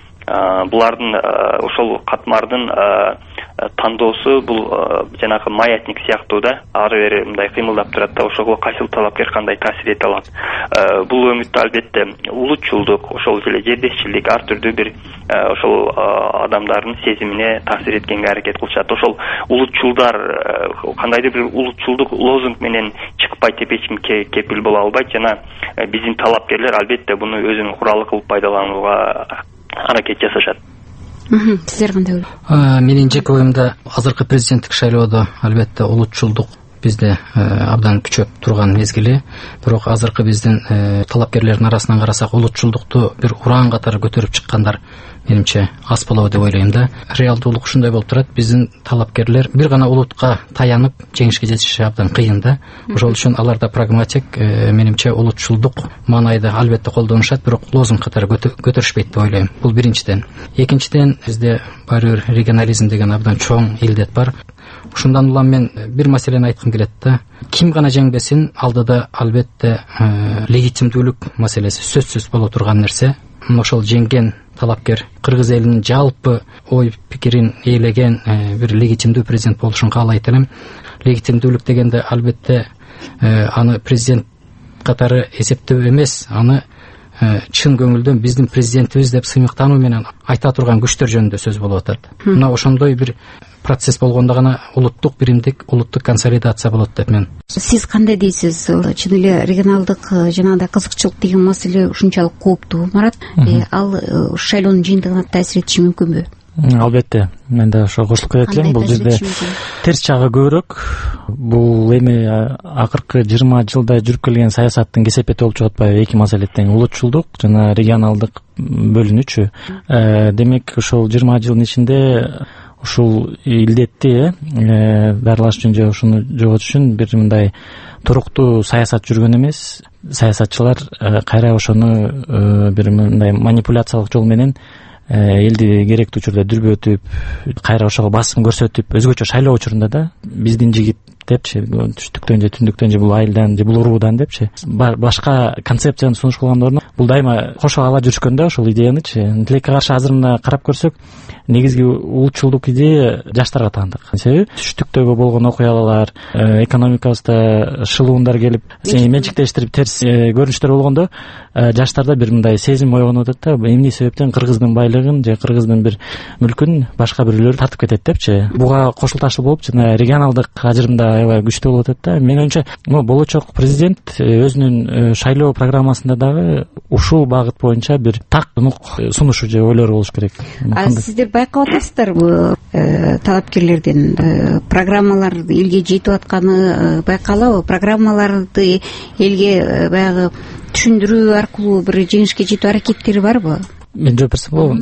Булардын ошол катмардын тандоосу бул жанагы маятник сыяктуу да, ары бери мындай кыймылдап турат да, ошого кайсыл талапкер кандай таасир эте алат. Бул өмүттө албетте улутчулдук, ошол эле жердешчилик ар түрдүү бир ошол адамдардын сезимине таасир эткенге аракет кылышат. Ошол улутчулдар кандайдыр бир улутчулдук лозунг менен чыкпайт деп эч ким кепил боло албайт жана биздин талапкерлер албетте буну өзүнүн куралы кылып пайдаланууга аракет жасашат. Сиздер кандай ойлойсуз? Менин жеке оюмда азыркы президенттик шайлоодо албетте улутчулдук бизде абдан күчөп турган мезгили. Бирок азыркы биздин талапкерлердин арасынан карасак, улутчулдукту бир ураан катары көтөрүп чыккандар менимче аз болобу деп ойлойм да. Реалдуулук ушундай болуп турат. Биздин талапкерлер бир гана улутка таянып жеңишке жетиши абдан кыйын да. Ошол үчүн аларда прагматик, менимче улутчулдук маанайды албетте колдонушат, бирок лозунг катары көтөрүшпөйт деп ойлойм. Бул биринчиден. Экинчиден, бизде баары бир регионализм деген абдан чоң илдет бар. Ушундан улам мен бир маселени айткым келет да. Ким гана жеңбесин, алдыда албетте легитимдүүлүк маселеси сөзсүз боло турган нерсе. Ошол жеңген талапкер кыргыз элинин жалпы ой пикирин ээлеген бир легитимдүү президент болушун каалайт элем. Легитимдүүлүк дегенде албетте аны президент катары эсептөө эмес, аны чын көңүлдөн биздин президентибиз деп сыймыктануу менен айта турган күчтөр жөнүндө сөз болуп атат. Мына ошондой бир процесс болгондо гана улуттук биримдик, улуттук консолидация болот деп мен. Сиз кандай дейсиз? Чын эле регионалдык жанагындай кызыкчылык деген маселе ушунчалык кооптуу, Марат? Ал шайлоонун жыйынтыгына таасир этиши мүмкүнбү? Албетте, мен да ошо кошулуп кетет элем. Бул жерде терс жагы көбүрөөк. Бул эми акыркы жыйырма жылда жүрүп келген саясаттын кесепети болуп чыгып атпайбы? Эки маселе тең, улутчулдук жана регионалдык бөлүнүүчү. Демек ошол жыйырма жылдын ичинде ушул илдетти э дарылаш үчүн же ушуну жоготуш үчүн бир мындай туруктуу саясат жүргөн эмес. Саясатчылар кайра ошону бир мындай манипуляциялык жол менен элди керектүү учурда дүрбөтүп, кайра ошого басым көрсөтүп, өзгөчө шайлоо учурунда да биздин жигит депчи, түштүктөн же түндүктөн же бул айылдан же бул уруудан депчи башка концепцияны сунуш кылгандын ордуна бул дайыма кошо ала жүрүшкөн да ошол идеянычы. Тилекке каршы азыр мына карап көрсөк, негизги улутчулдук идея жаштарга таандык. Себеби түштүктөгү болгон окуялар, экономикабызда шылуундар келип, менчиктештирип терс көрүнүштөр болгондо жаштарда бир мындай сезим ойгонуп атат да, эмне себептен кыргыздын байлыгын же кыргыздын бир мүлкүн башка бирлөр тартып кетет депчи. Буга кошулташуу болуп жана регионалдык ажырымда аябай күчтүү болуп атат да. Мен оюмча, болочок президент өзүнүн шайлоо программасында дагы ушул багыт боюнча бир так унук сунушу же ойлору болуш керек. А сиздер байкап атасыздарбы талапкерлердин программалар элге жетип атканы байкалабы? Программаларды элге баягы түшүндүрүү аркылуу бир жеңишке жетүү аракеттери барбы? Мен жооп берсем болобу?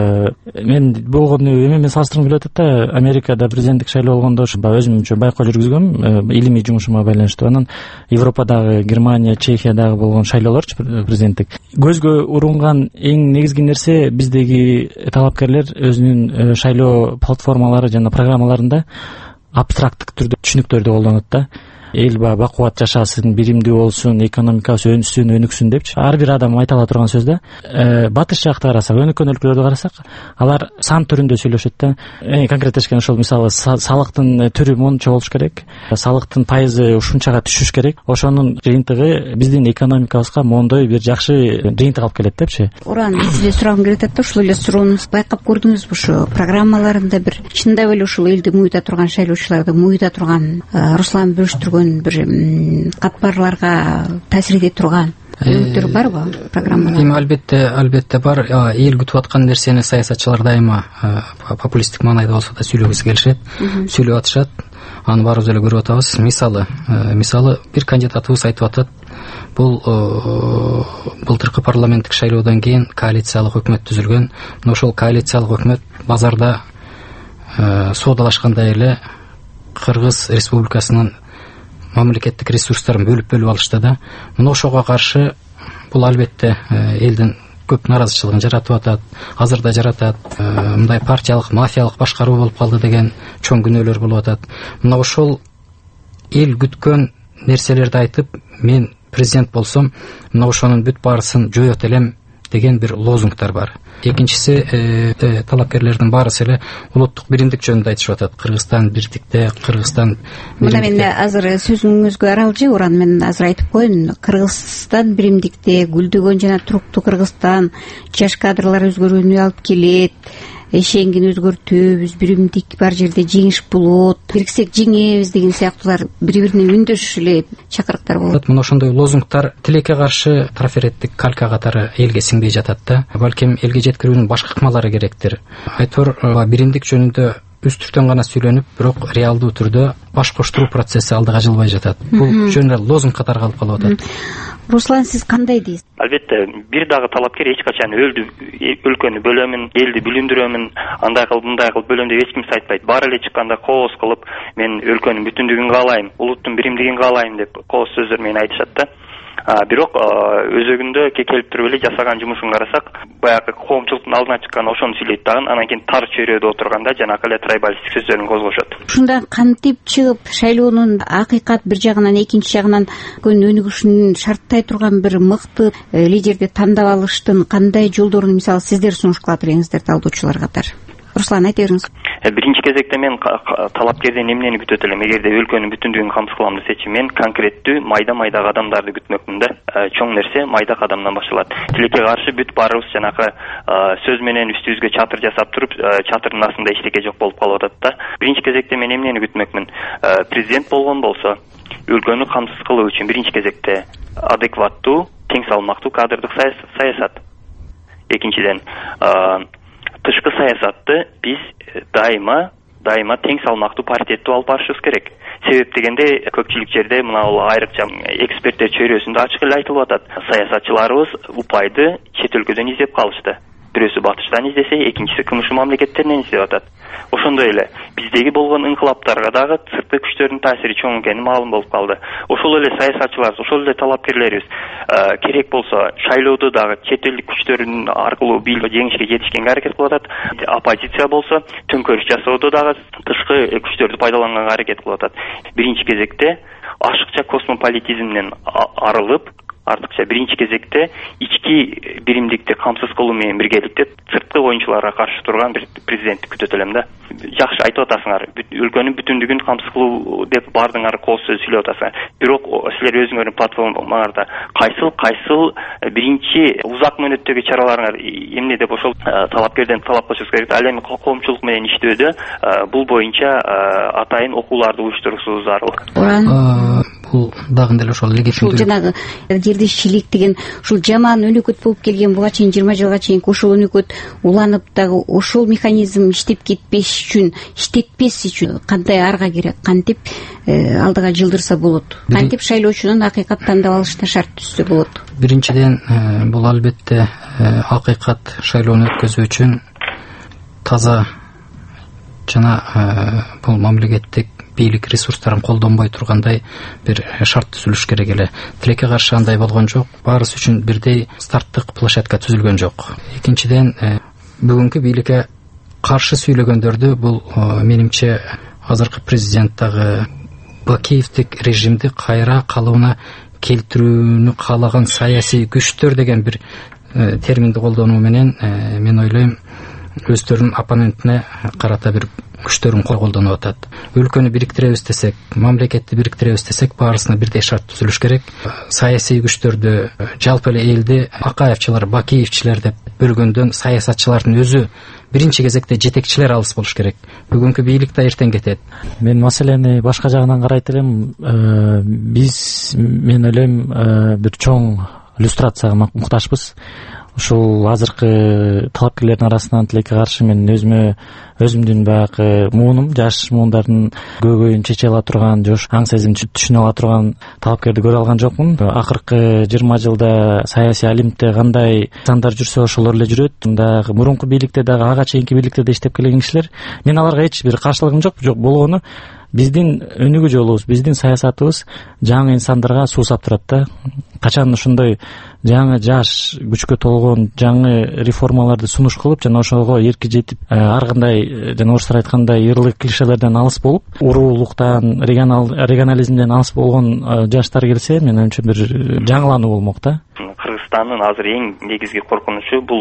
Мен болгону эме менен салыштыргым келип атат да. Америкада президенттик шайлоо болгондо өзүмчө байкоо жүргүзгөм, илимий жумушума байланыштуу. Анан Европадагы, Германия, Чехиядагы болгон шайлоолорчу президенттик. Көзгө урунган эң негизги нерсе, биздеги талапкерлер өзүнүн шайлоо платформалары жана программаларында абстракттык түрдө түшүнүктөрдү колдонот да. Эл бакубат жашасын, биримдүү болсун, экономикасы өнсүн, өнүксүн депчи. Ар бир адам айта ала турган сөз да. Батыш жакта карасак, өнүккөн өлкөлөрдү карасак, алар сан түрүндө сүйлөшөт да. Эң конкреттешкен ошол мисалы салыктын түрү монча болуш керек, салыктын пайызы ушунчага түшүш керек. Ошонун жыйынтыгы биздин экономикабызга мондой бир жакшы жыйынтык алып келет депчи. Уран, сизге сурагым келип атат да, ушул эле суроону байкап көрдүңүзбү? Ушу программаларында бир чындап эле ушул элди муйта турган, шайлоочуларды муйта турган, Руслан бөлүштүргөн бир катмарларга таасир эте турган өнүктөр барбы программалар? Эми албетте, албетте бар. Эл күтүп аткан нерсени саясатчылар дайыма популисттик маанайда болсо да сүйлөгүсү келишет, сүйлөп атышат. Аны баарыбыз эле көрүп атабыз. Мисалы, мисалы бир кандидатыбыз айтып атат, бул былтыркы парламенттик шайлоодон кийин коалициялык өкмөт түзүлгөн. Мына ошол коалициялык өкмөт базарда соодалашкандай эле Кыргыз Республикасынын мамлекеттик ресурстарын бөлүп-бөлүп алышты да. Мына ошого каршы бул албетте элдин көп наразычылыгын жаратып атат, азыр да жаратат. Мындай партиялык, мафиялык башкаруу болуп калды деген чоң күнөөлөр болуп атат. Мына ошол эл күткөн нерселерди айтып, мен президент болсом, мына ошонун бүт баарысын жоёт элем деген бир лозунгдар бар. Экинчиси, талапкерлердин баарысы эле улуттук биримдик жөнүндө айтышып атат. Кыргызстан бирдикте, Кыргызстан биримдикте. Мына мен азыр сөзүңүзгө аралжы, Уран, мен азыр айтып коеюн. Кыргызстан биримдикте, гүлдөгөн жана туруктуу Кыргызстан, жаш кадрлар өзгөрүүнү алып келет. Эшенгин өзгөртөбүз, биримдик бар жерде жеңиш болот, бириксек жеңебиз деген сыяктуулар бири-бирине үндөш эле чакырыктар болот. Мына ошондой лозунгдар тилекке каршы трафареттик калька катары элге сиңбей жатат да. Балким элге жеткирүүнүн башка ыкмалары керектир. Айтор биримдик жөнүндө үстүртөн гана сүйлөнүп, бирок реалдуу түрдө баш коштуруу процесси алдыга жылбай жатат. Бул жөн эле лозунг катары калып калып атат. Руслан, сиз кандай дейсиз? Албетте, бир дагы талапкер эч качан өлдү, өлкөнү бөлөмүн, элди бүлүндүрөмүн, андай кылып, мындай кылып бөлөм деп эч кимсе айтпайт. Баары эле чыкканда кооз кылып, мен өлкөнүн бүтүндүгүн каалайм, улуттун биримдигин каалайм деп кооз сөздөр менен айтышат да. Бирок өзөгүндө келип туруп эле жасаган жумушун карасак, баягы коомчулуктун алдына чыккан ошону сүйлөйт дагы, анан кийин тар чөйрөдө отурганда жанакы эле трайбалистик сөздөрүн козгошот. Ушунда кантип чыгып, шайлоонун акыйкат бир жагынан, экинчи жагынан өнүгүшүн шарттай турган бир мыкты лидерди тандап алыштын кандай жолдорун, мисалы, сиздер сунуш кылат элеңиздер талдоочулар катары? Руслан, айта бериңиз. Биринчи кезекте мен талапкерден эмнени күтөт элем? Эгерде өлкөнүн бүтүндүгүн камсыз кылам десечи, мен конкреттүү майда-майда кадамдарды күтмөкмүн да. Чоң нерсе майда кадамдан башталат. Тилекке каршы бүт баарыбыз жанакы сөз менен үстүбүзгө чатыр жасап туруп, чатырдын астында эчтеке жок болуп калып атат да. Биринчи кезекте мен эмнени күтмөкмүн? Президент болгон болсо, өлкөнү камсыз кылуу үчүн биринчи кезекте адекваттуу, тең салмактуу кадрдык саясат. Экинчиден, тышкы саясатты биз дайыма дайыма тең салмактуу паритеттүү алып барышыбыз керек. Себеп дегенде көпчүлүк жерде мына бул айрыкча эксперттер чөйрөсүндө ачык эле айтылып атат. Саясатчыларыбыз упайды чет өлкөдөн издеп калышты. бирөөсү батыштан издесе, экинчиси кымычыл мамлекеттеринен издеп атат. Ошондой эле биздеги болгон инкылаптарга дагы сырткы күчтөрдүн таасири чоң экени маалым болуп калды. Ошол эле саясатчылар, ошол эле талапкерлерибиз керек болсо шайлоодо дагы чет элдик күчтөрдүн аркылуу бийликке жеңишке жетишкенге аракет кылып атат. Оппозиция болсо төңкөрүш жасоодо дагы тышкы күчтөрдү пайдаланганга аракет кылып атат. Биринчи кезекте ашыкча космополитизмден арылып, артыкча биринчи кезекте ички биримдикти камсыз кылуу менен биргеликте сырткы оюнчуларга каршы турган бир президентти күтөт элем да. Жакшы айтып атасыңар, өлкөнүн бүтүндүгүн камсыз кылуу деп баардыгыңар кол сөз сүйлөп атасыңар. Бирок силер өзүңөрдүн платформаңарда кайсыл кайсыл биринчи узак мөөнөттөгү чараларыңар эмне деп ошол талапкерден талап кылышыбыз керек. Ал эми коомчулук менен иштөөдө бул боюнча атайын окууларды уюштуруусубуз зарыл. Бул дагы деле ошол легитимдүү. Ушул жанагы жердешчилик деген ушул жаман өнөкөт болуп келген буга чейин жыйырма жылга чейин ошол өнөкөт уланып дагы ошол механизм иштеп кетпеш үчүн, иштетпес үчүн кандай арга керек, кантип алдыга жылдырса болот, кантип шайлоочунун акыйкат тандап алышына шарт түзсө болот. Биринчиден бул албетте акыйкат шайлоону өткөзүү үчүн таза жана бул мамлекеттик бийлик ресурстарын колдонбой тургандай бир шарт түзүлүш керек эле. Тилекке каршы андай болгон жок. Баарысы үчүн бирдей старттык площадка түзүлгөн жок. Экинчиден, бүгүнкү бийликке каршы сүйлөгөндөрдү бул менимче азыркы президент дагы Бакиевдик режимди кайра калыбына келтирүүнү каалаган саясий күчтөр деген бир терминди колдонуу менен мен ойлойм өздөрүнүн оппонентине карата бир күчтөрүн колдонуп атат. Өлкөнү бириктиребиз десек, мамлекетти бириктиребиз десек, баарысына бирдей шарт түзүлүш керек. Саясий күчтөрдү, жалпы эле элди Акаевчилар, Бакиевчилер деп бөлгөндөн саясатчылардын өзү биринчи кезекте жетекчилер алыс болуш керек. Бүгүнкү бийлик да эртең кетет. Мен маселени башка жагынан карайт элем. Биз, мен ойлойм, бир чоң иллюстрацияга муктажбыз. Ушул азыркы талапкерлердин арасынан тилекке каршы мен өзүмө өзүмдүн баягы муунум, жаш муундардын көйгөйүн чече ала турган, жош аң сезим түшүнө ала турган талапкерди көрө алган жокмун. Акыркы жыйырма жылда саясий алимтте кандай сандар жүрсө ошолор эле жүрөт. Дагы мурунку бийликте дагы ага чейинки бийликте да иштеп келген кишилер. Мен аларга эч бир каршылыгым жок, жок болгону биздин өнүгүү жолубуз, биздин саясатыбыз жаңы инсандарга суу саптырат да. Качан ушундай жаңы жаш күчкө толгон жаңы реформаларды сунуш кылып, жана ошого эрки жетип, ар кандай жана орустар айткандай ырлык клишелерден алыс болуп, уруулуктан, регионализмден алыс болгон жаштар келсе, мен оюмча бир жаңылануу болмок да. Кыргызстандын азыр эң негизги коркунучу бул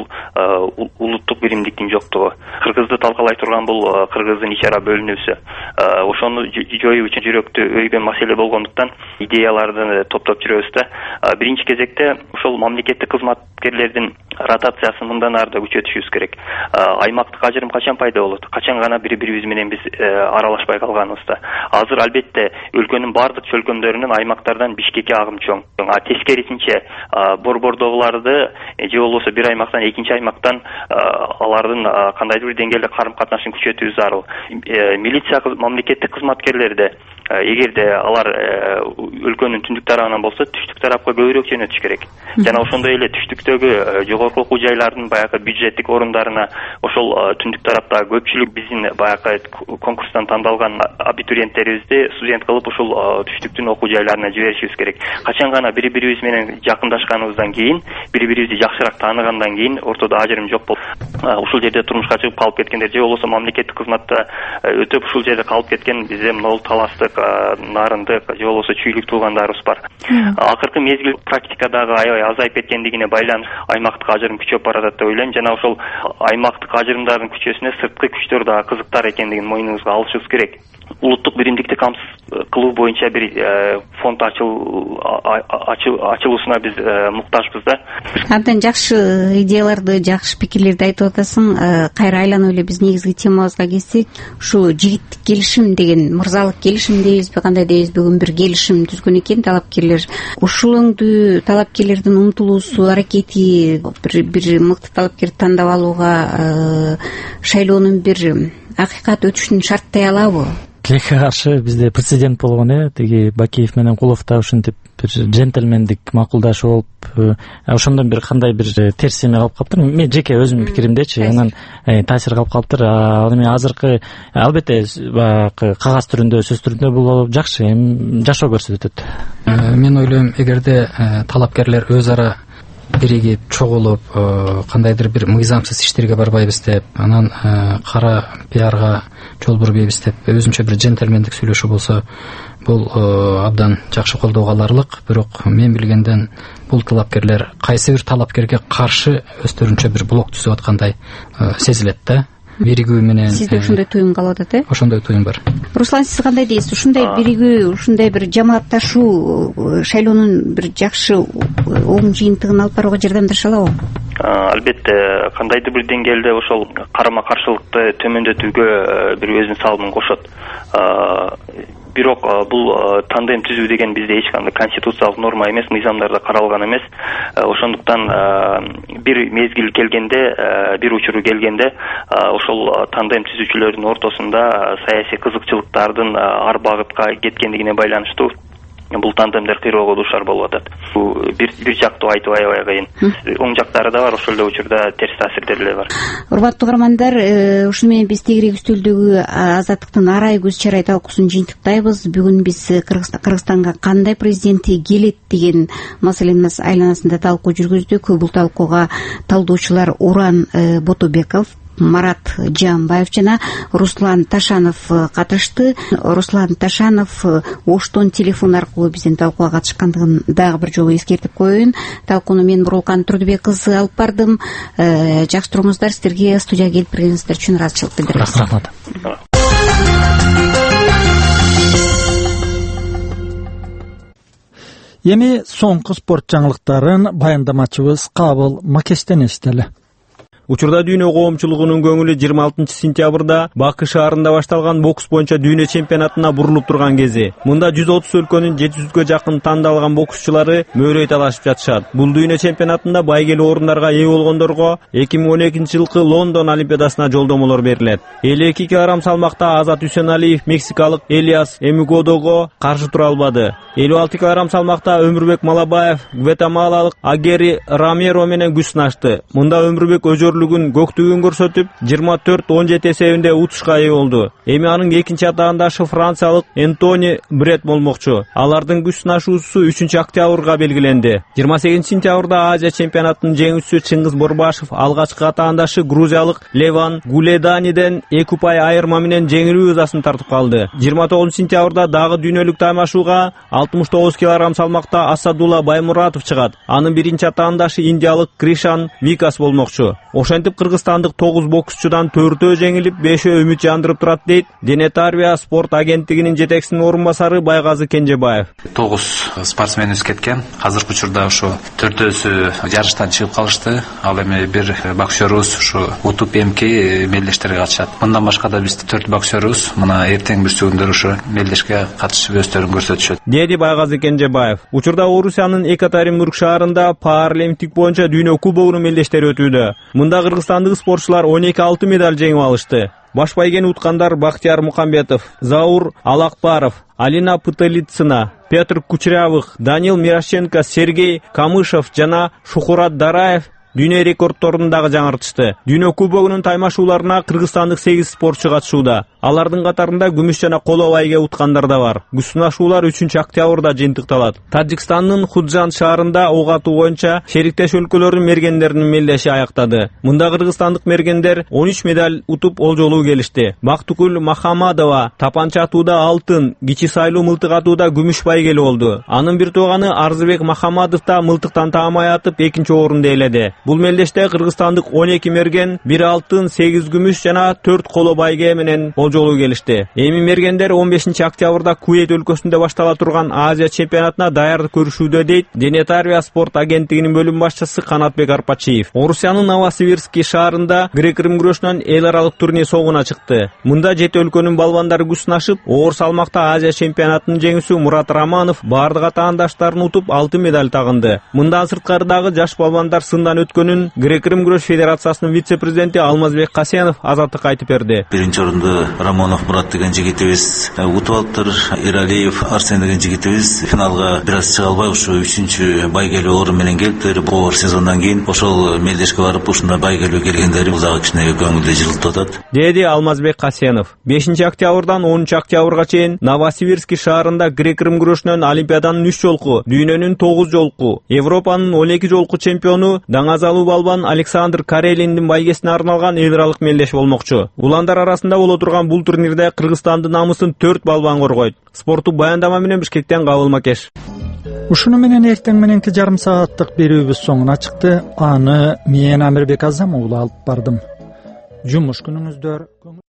улуттук биримдиктин жоктугу. Кыргызды талкалай турган бул кыргыздын ич ара бөлүнүүсү. Ошону жоюу үчүн жүрөктү өйгөн маселе болгондуктан идеяларды топтоп жүрөбүз да. Биринчи кезекте ошол мамлекеттик кызматкерлердин ротациясын мындан ары да күчөтүшүбүз керек. Аймактык ажырым качан пайда болот? Качан гана бири-бирибиз менен биз аралашпай калганыбызда. Азыр албетте өлкөнүн бардык чөлкөмдөрүнөн аймактардан Бишкекке агым чоң. А тескерисинче борбордогуларды же болбосо бир аймактан экинчи аймактан алардын кандайдыр бир деңгээлде карым катнашын күчөтүү зарыл. Милиция мамлекеттик кызматкерлерде эгерде алар өлкөнүн түндүк тарабынан болсо, түштүк тарапка көбүрөөк жөнөтүш керек. Жана ошондой эле түштүктөгү жогорку окуу жайлардын баягы бюджеттик орундарына ошол түндүк тараптагы көпчүлүк биздин баягы конкурстан тандалган абитуриенттерибизди студент кылып ошол түштүктүн окуу жайларына жиберишибиз керек. Качан гана бири-бирибиз менен жакындашканыбыздан кийин, бири-бирибизди жакшыраак тааныгандан кийин ортодо ажырым жок болуп, ушул жерде турмушка чыгып калып кеткендер же болбосо мамлекеттик кызматта өтөп ушул жерде калып кеткен бизде могул таластык, нарындык же болбосо чүйлүк туугандарыбыз бар. Акыркы мезгил практикадагы аябай азайып кеткендигине байланыш аймактык ажырым күчөп баратат деп ойлойм. Жана ошол аймактык ажырымдардын күчөөсүнө сырткы күчтөр дагы кызыктар экендигин мойнубузга алышыбыз керек. Улуттук биримдикти камсыз кылуу боюнча бир фонд ачылуусуна биз муктажбыз да. Абдан жакшы идеяларды, жакшы пикирлерди айтып атасың. Кайра айланып эле биз негизги темабызга келсек, ушул жигиттик келишим деген, мырзалык келишим дейбизби, кандай дейбиз, бүгүн бир келишим түзгөн экен талапкерлер. Ушулуңду талапкерлердин умтулуусу, аракети, бир бир мыкты талапкерди тандап алууга шайлоонун бир акыйкат өтүшүн шарттай алабы? тилекке каршы бизде прецедент болгон э тиги Бакиев менен Куловдо ушинтип бир джентльмендик макулдашуу болуп, ошондон бир кандай бир терс эме калып калыптыр. Мен жеке өзүмдүн пикиримдечи, анан таасир калып калыптыр. Ал эми азыркы албетте баягы кагаз түрүндө, сөз түрүндө бул жакшы, эми жашоо көрсөтөт. Мен ойлойм, эгерде талапкерлер өз ара биригип чогулуп, кандайдыр бир мыйзамсыз иштерге барбайбыз деп, анан кара пиарга жол бурбайбыз деп, өзүнчө бир джентльмендик сүйлөшүү болсо, бул абдан жакшы колдоого аларлык. Бирок мен билгенден бул талапкерлер кайсы бир талапкерге каршы өздөрүнчө бир блок түзүп аткандай сезилет да. Биригүү менен сизде ушундай туюм калып атат, э? Ошондой туюм бар. Руслан, сиз кандай дейсиз? Ушундай биригүү, ушундай бир жамаатташуу шайлоонун бир жакшы оң жыйынтыгын алып барууга жардамдаша алабы? Албетте, кандайдыр бир деңгээлде ошол карама каршылыкты төмөндөтүүгө бир өзүнүн салымын кошот. Бирок бул тандем түзүү деген бизде эч кандай конституциялык норма эмес, мыйзамдарда каралган эмес. Ошондуктан бир мезгил келгенде, бир учуру келгенде ошол тандем түзүүчүлөрдүн ортосунда саясий кызыкчылыктардын ар багытка кеткендигине байланыштуу бул тандемдер кыйроого дуушар болуп атат. Бир бир жактуу айтып аябай кыйын. Оң жактары да бар, ошол эле учурда терс таасирдери эле бар. Урматтуу угармандар, ушуну менен биз тегерек үстөлдөгү Азаттыктын арай көз чарай талкуусун жыйынтыктайбыз. Бүгүн биз Кыргызстанга кандай президент келет деген маселенин айланасында талкуу жүргүздүк. Бул талкууга талдоочулар Уран Ботобеков, Марат Жамбаев жана Руслан Ташанов катышты. Руслан Ташанов Оштон телефон аркылуу биздин талкууга катышкандыгын дагы бир жолу эскертип коеюн. Талкууну мен Бурулкан Турдубек кызы алып бардым. Жакшы туруңуздар, сиздерге студияга келип бергениңиздер үчүн ыраазычылык билдиребиз. Рахмат. Эми соңку спорт жаңылыктарын баяндамачыбыз Кабыл Макестен эстели. Учурда дүйнө коомчулугунун көңүлү жыйырма алтынчы сентябрда Бакы шаарында башталган бокс боюнча дүйнө чемпионатына бурулуп турган кези. Мында жүз отуз өлкөнүн жети жүзгө жакын тандалган боксчулары мөөрөй талашып жатышат. Бул дүйнө чемпионатында байгелүү орундарга ээ болгондорго эки миң он экинчи жылкы Лондон Олимпиадасына жолдомолор берилет. элүү эки килограмм салмакта Азат Үсеналиев мексикалык Элиас Эмигодого каршы тура албады. элүү алты килограмм салмакта Өмүрбек Малабаев гватемалалык Агери Ромеро менен күч сынашты. Мында Өмүрбек өзөрлүгүн көктүгүн көрсөтүп, жыйырма төрт он жети эсебинде утушка ээ болду. Эми анын экинчи атаандашы франциялык Энтони Брет болмокчу. Алардын күч сынашуусу үчүнчү октябрга белгиленди. жыйырма сегизинчи сентябрда Азия чемпионатынын жеңүүчүсү Чыңгыз Борбашев алгачкы атаандашы грузиялык Леван Гуледаниден эки упай айырма менен жеңилүү ызасын тартып калды. жыйырма тогузунчу сентябрда дагы дүйнөлүк таймашууга алтымыш тогуз килограмм салмакта Асадула Баймуратов чыгат. Анын биринчи атаандашы индиялык Кришан Викас болмокчу. Ошентип кыргызстандык тогуз боксчудан төртөө жеңилип, бешөө үмүт жандырып турат дейт Денетарбия спорт агенттигинин жетекчисинин орун басары Байгазы Кенжебаев. тогуз спортсменибиз кеткен. Азыркы учурда ошо төртөөсү жарыштан чыгып калышты. Ал эми бир боксерубуз ушу утуп эмки мелдештерге катышат. Мындан башка да биз төрт боксерубуз мына эртең бүрсүгүндөр ушу мелдешке катышып өздөрүн көрсөтүшөт, деди Байгазы Кенжебаев. Учурда Орусиянын Екатеринбург шаарында Паралимпик боюнча дүйнө кубогунун мелдештери өтүүдө. Мында кыргызстандык спортчулар он эки алтын медаль жеңип алышты. Баш байгени уткандар Бактияр Мухамбетов, Заур Алакбаров, Алина Пытылицына, Петр Кучерявых, Данил Мирашченко, Сергей Камышев жана Шухурат Дараев дүйнө рекордторун дагы жаңыртышты. Дүйнө кубогунун таймашууларына кыргызстандык сегиз спортчу катышууда. Алардын катарында күмүш жана коло байге уткандар да бар. Күч сынашуулар үчүнчү октябрда жыйынтыкталат. Тажикстандын Худжан шаарында ок атуу боюнча шериктеш өлкөлөрдүн мергендеринин мелдеши аяктады. Мында кыргызстандык мергендер он үч медаль утуп олжолуу келишти. Бактыкүл Махамадова тапанча атууда алтын, Кичи Сайлуу мылтык атууда күмүш байгелүү болду. Анын бир тууганы Арзыбек Махамадов да мылтыктан таамай атып экинчи орунду ээледи. Бул мелдеште кыргызстандык он эки мерген, бир алтын, сегиз күмүш жана төрт коло байге менен олжолуу келишти. Эми мергендер он бешинчи октябрда Куйт өлкөсүндө баштала турган Азия чемпионатына даярдык көрүшүүдө дейт Денетарбия спорт агенттигинин бөлүм башчысы Канатбек Арпачиев. Орусиянын Новосибирский шаарында грек-рим күрөшүнөн эл аралык турнир соогуна чыкты. Мында жети өлкөнүн балбандары күч сынашып, оор салмакта Азия чемпионатынын жеңүүсү Мурат Романов бардык атаандаштарын утуп алтын медаль тагынды. Мындан сырткары дагы жаш балбандар сындан өткөнүн грек-рим күрөш федерациясынын вице-президенти Алмазбек Касенов Азаттыкка айтып берди. Биринчи орунду Романов Мурат деген жигитибиз утуп алыптыр. Иралиев Арсен деген жигитибиз финалга бир аз чыга албай ушу үчүнчү байгелүү орун менен келиптир. Оор сезондон кийин ошол мелдешке барып ушундай байгелүү келгендери бул дагы кичине көңүлдү жылытып атат, деди Алмазбек Касенов. бешинчи октябрдан онунчу октябрга чейин Новосибирск шаарында грек-рим күрөшүнөн Олимпиаданын үч жолку, дүйнөнүн тогуз жолку, Европанын он эки жолку чемпиону даңазалуу балбан Александр Карелиндин байгесине арналган эл аралык мелдеш болмокчу. Уландар арасында боло турган бул турнирде Кыргызстандын намысын төрт балбан коргойт. Спорттук баяндама менен Бишкектен Кабыл Макеш. Ушуну менен эртең мененки жарым сааттык берүүбүз соңуна чыкты. Аны мен Амирбек Азам уулу алып бардым. Жумуш күнүңүздөр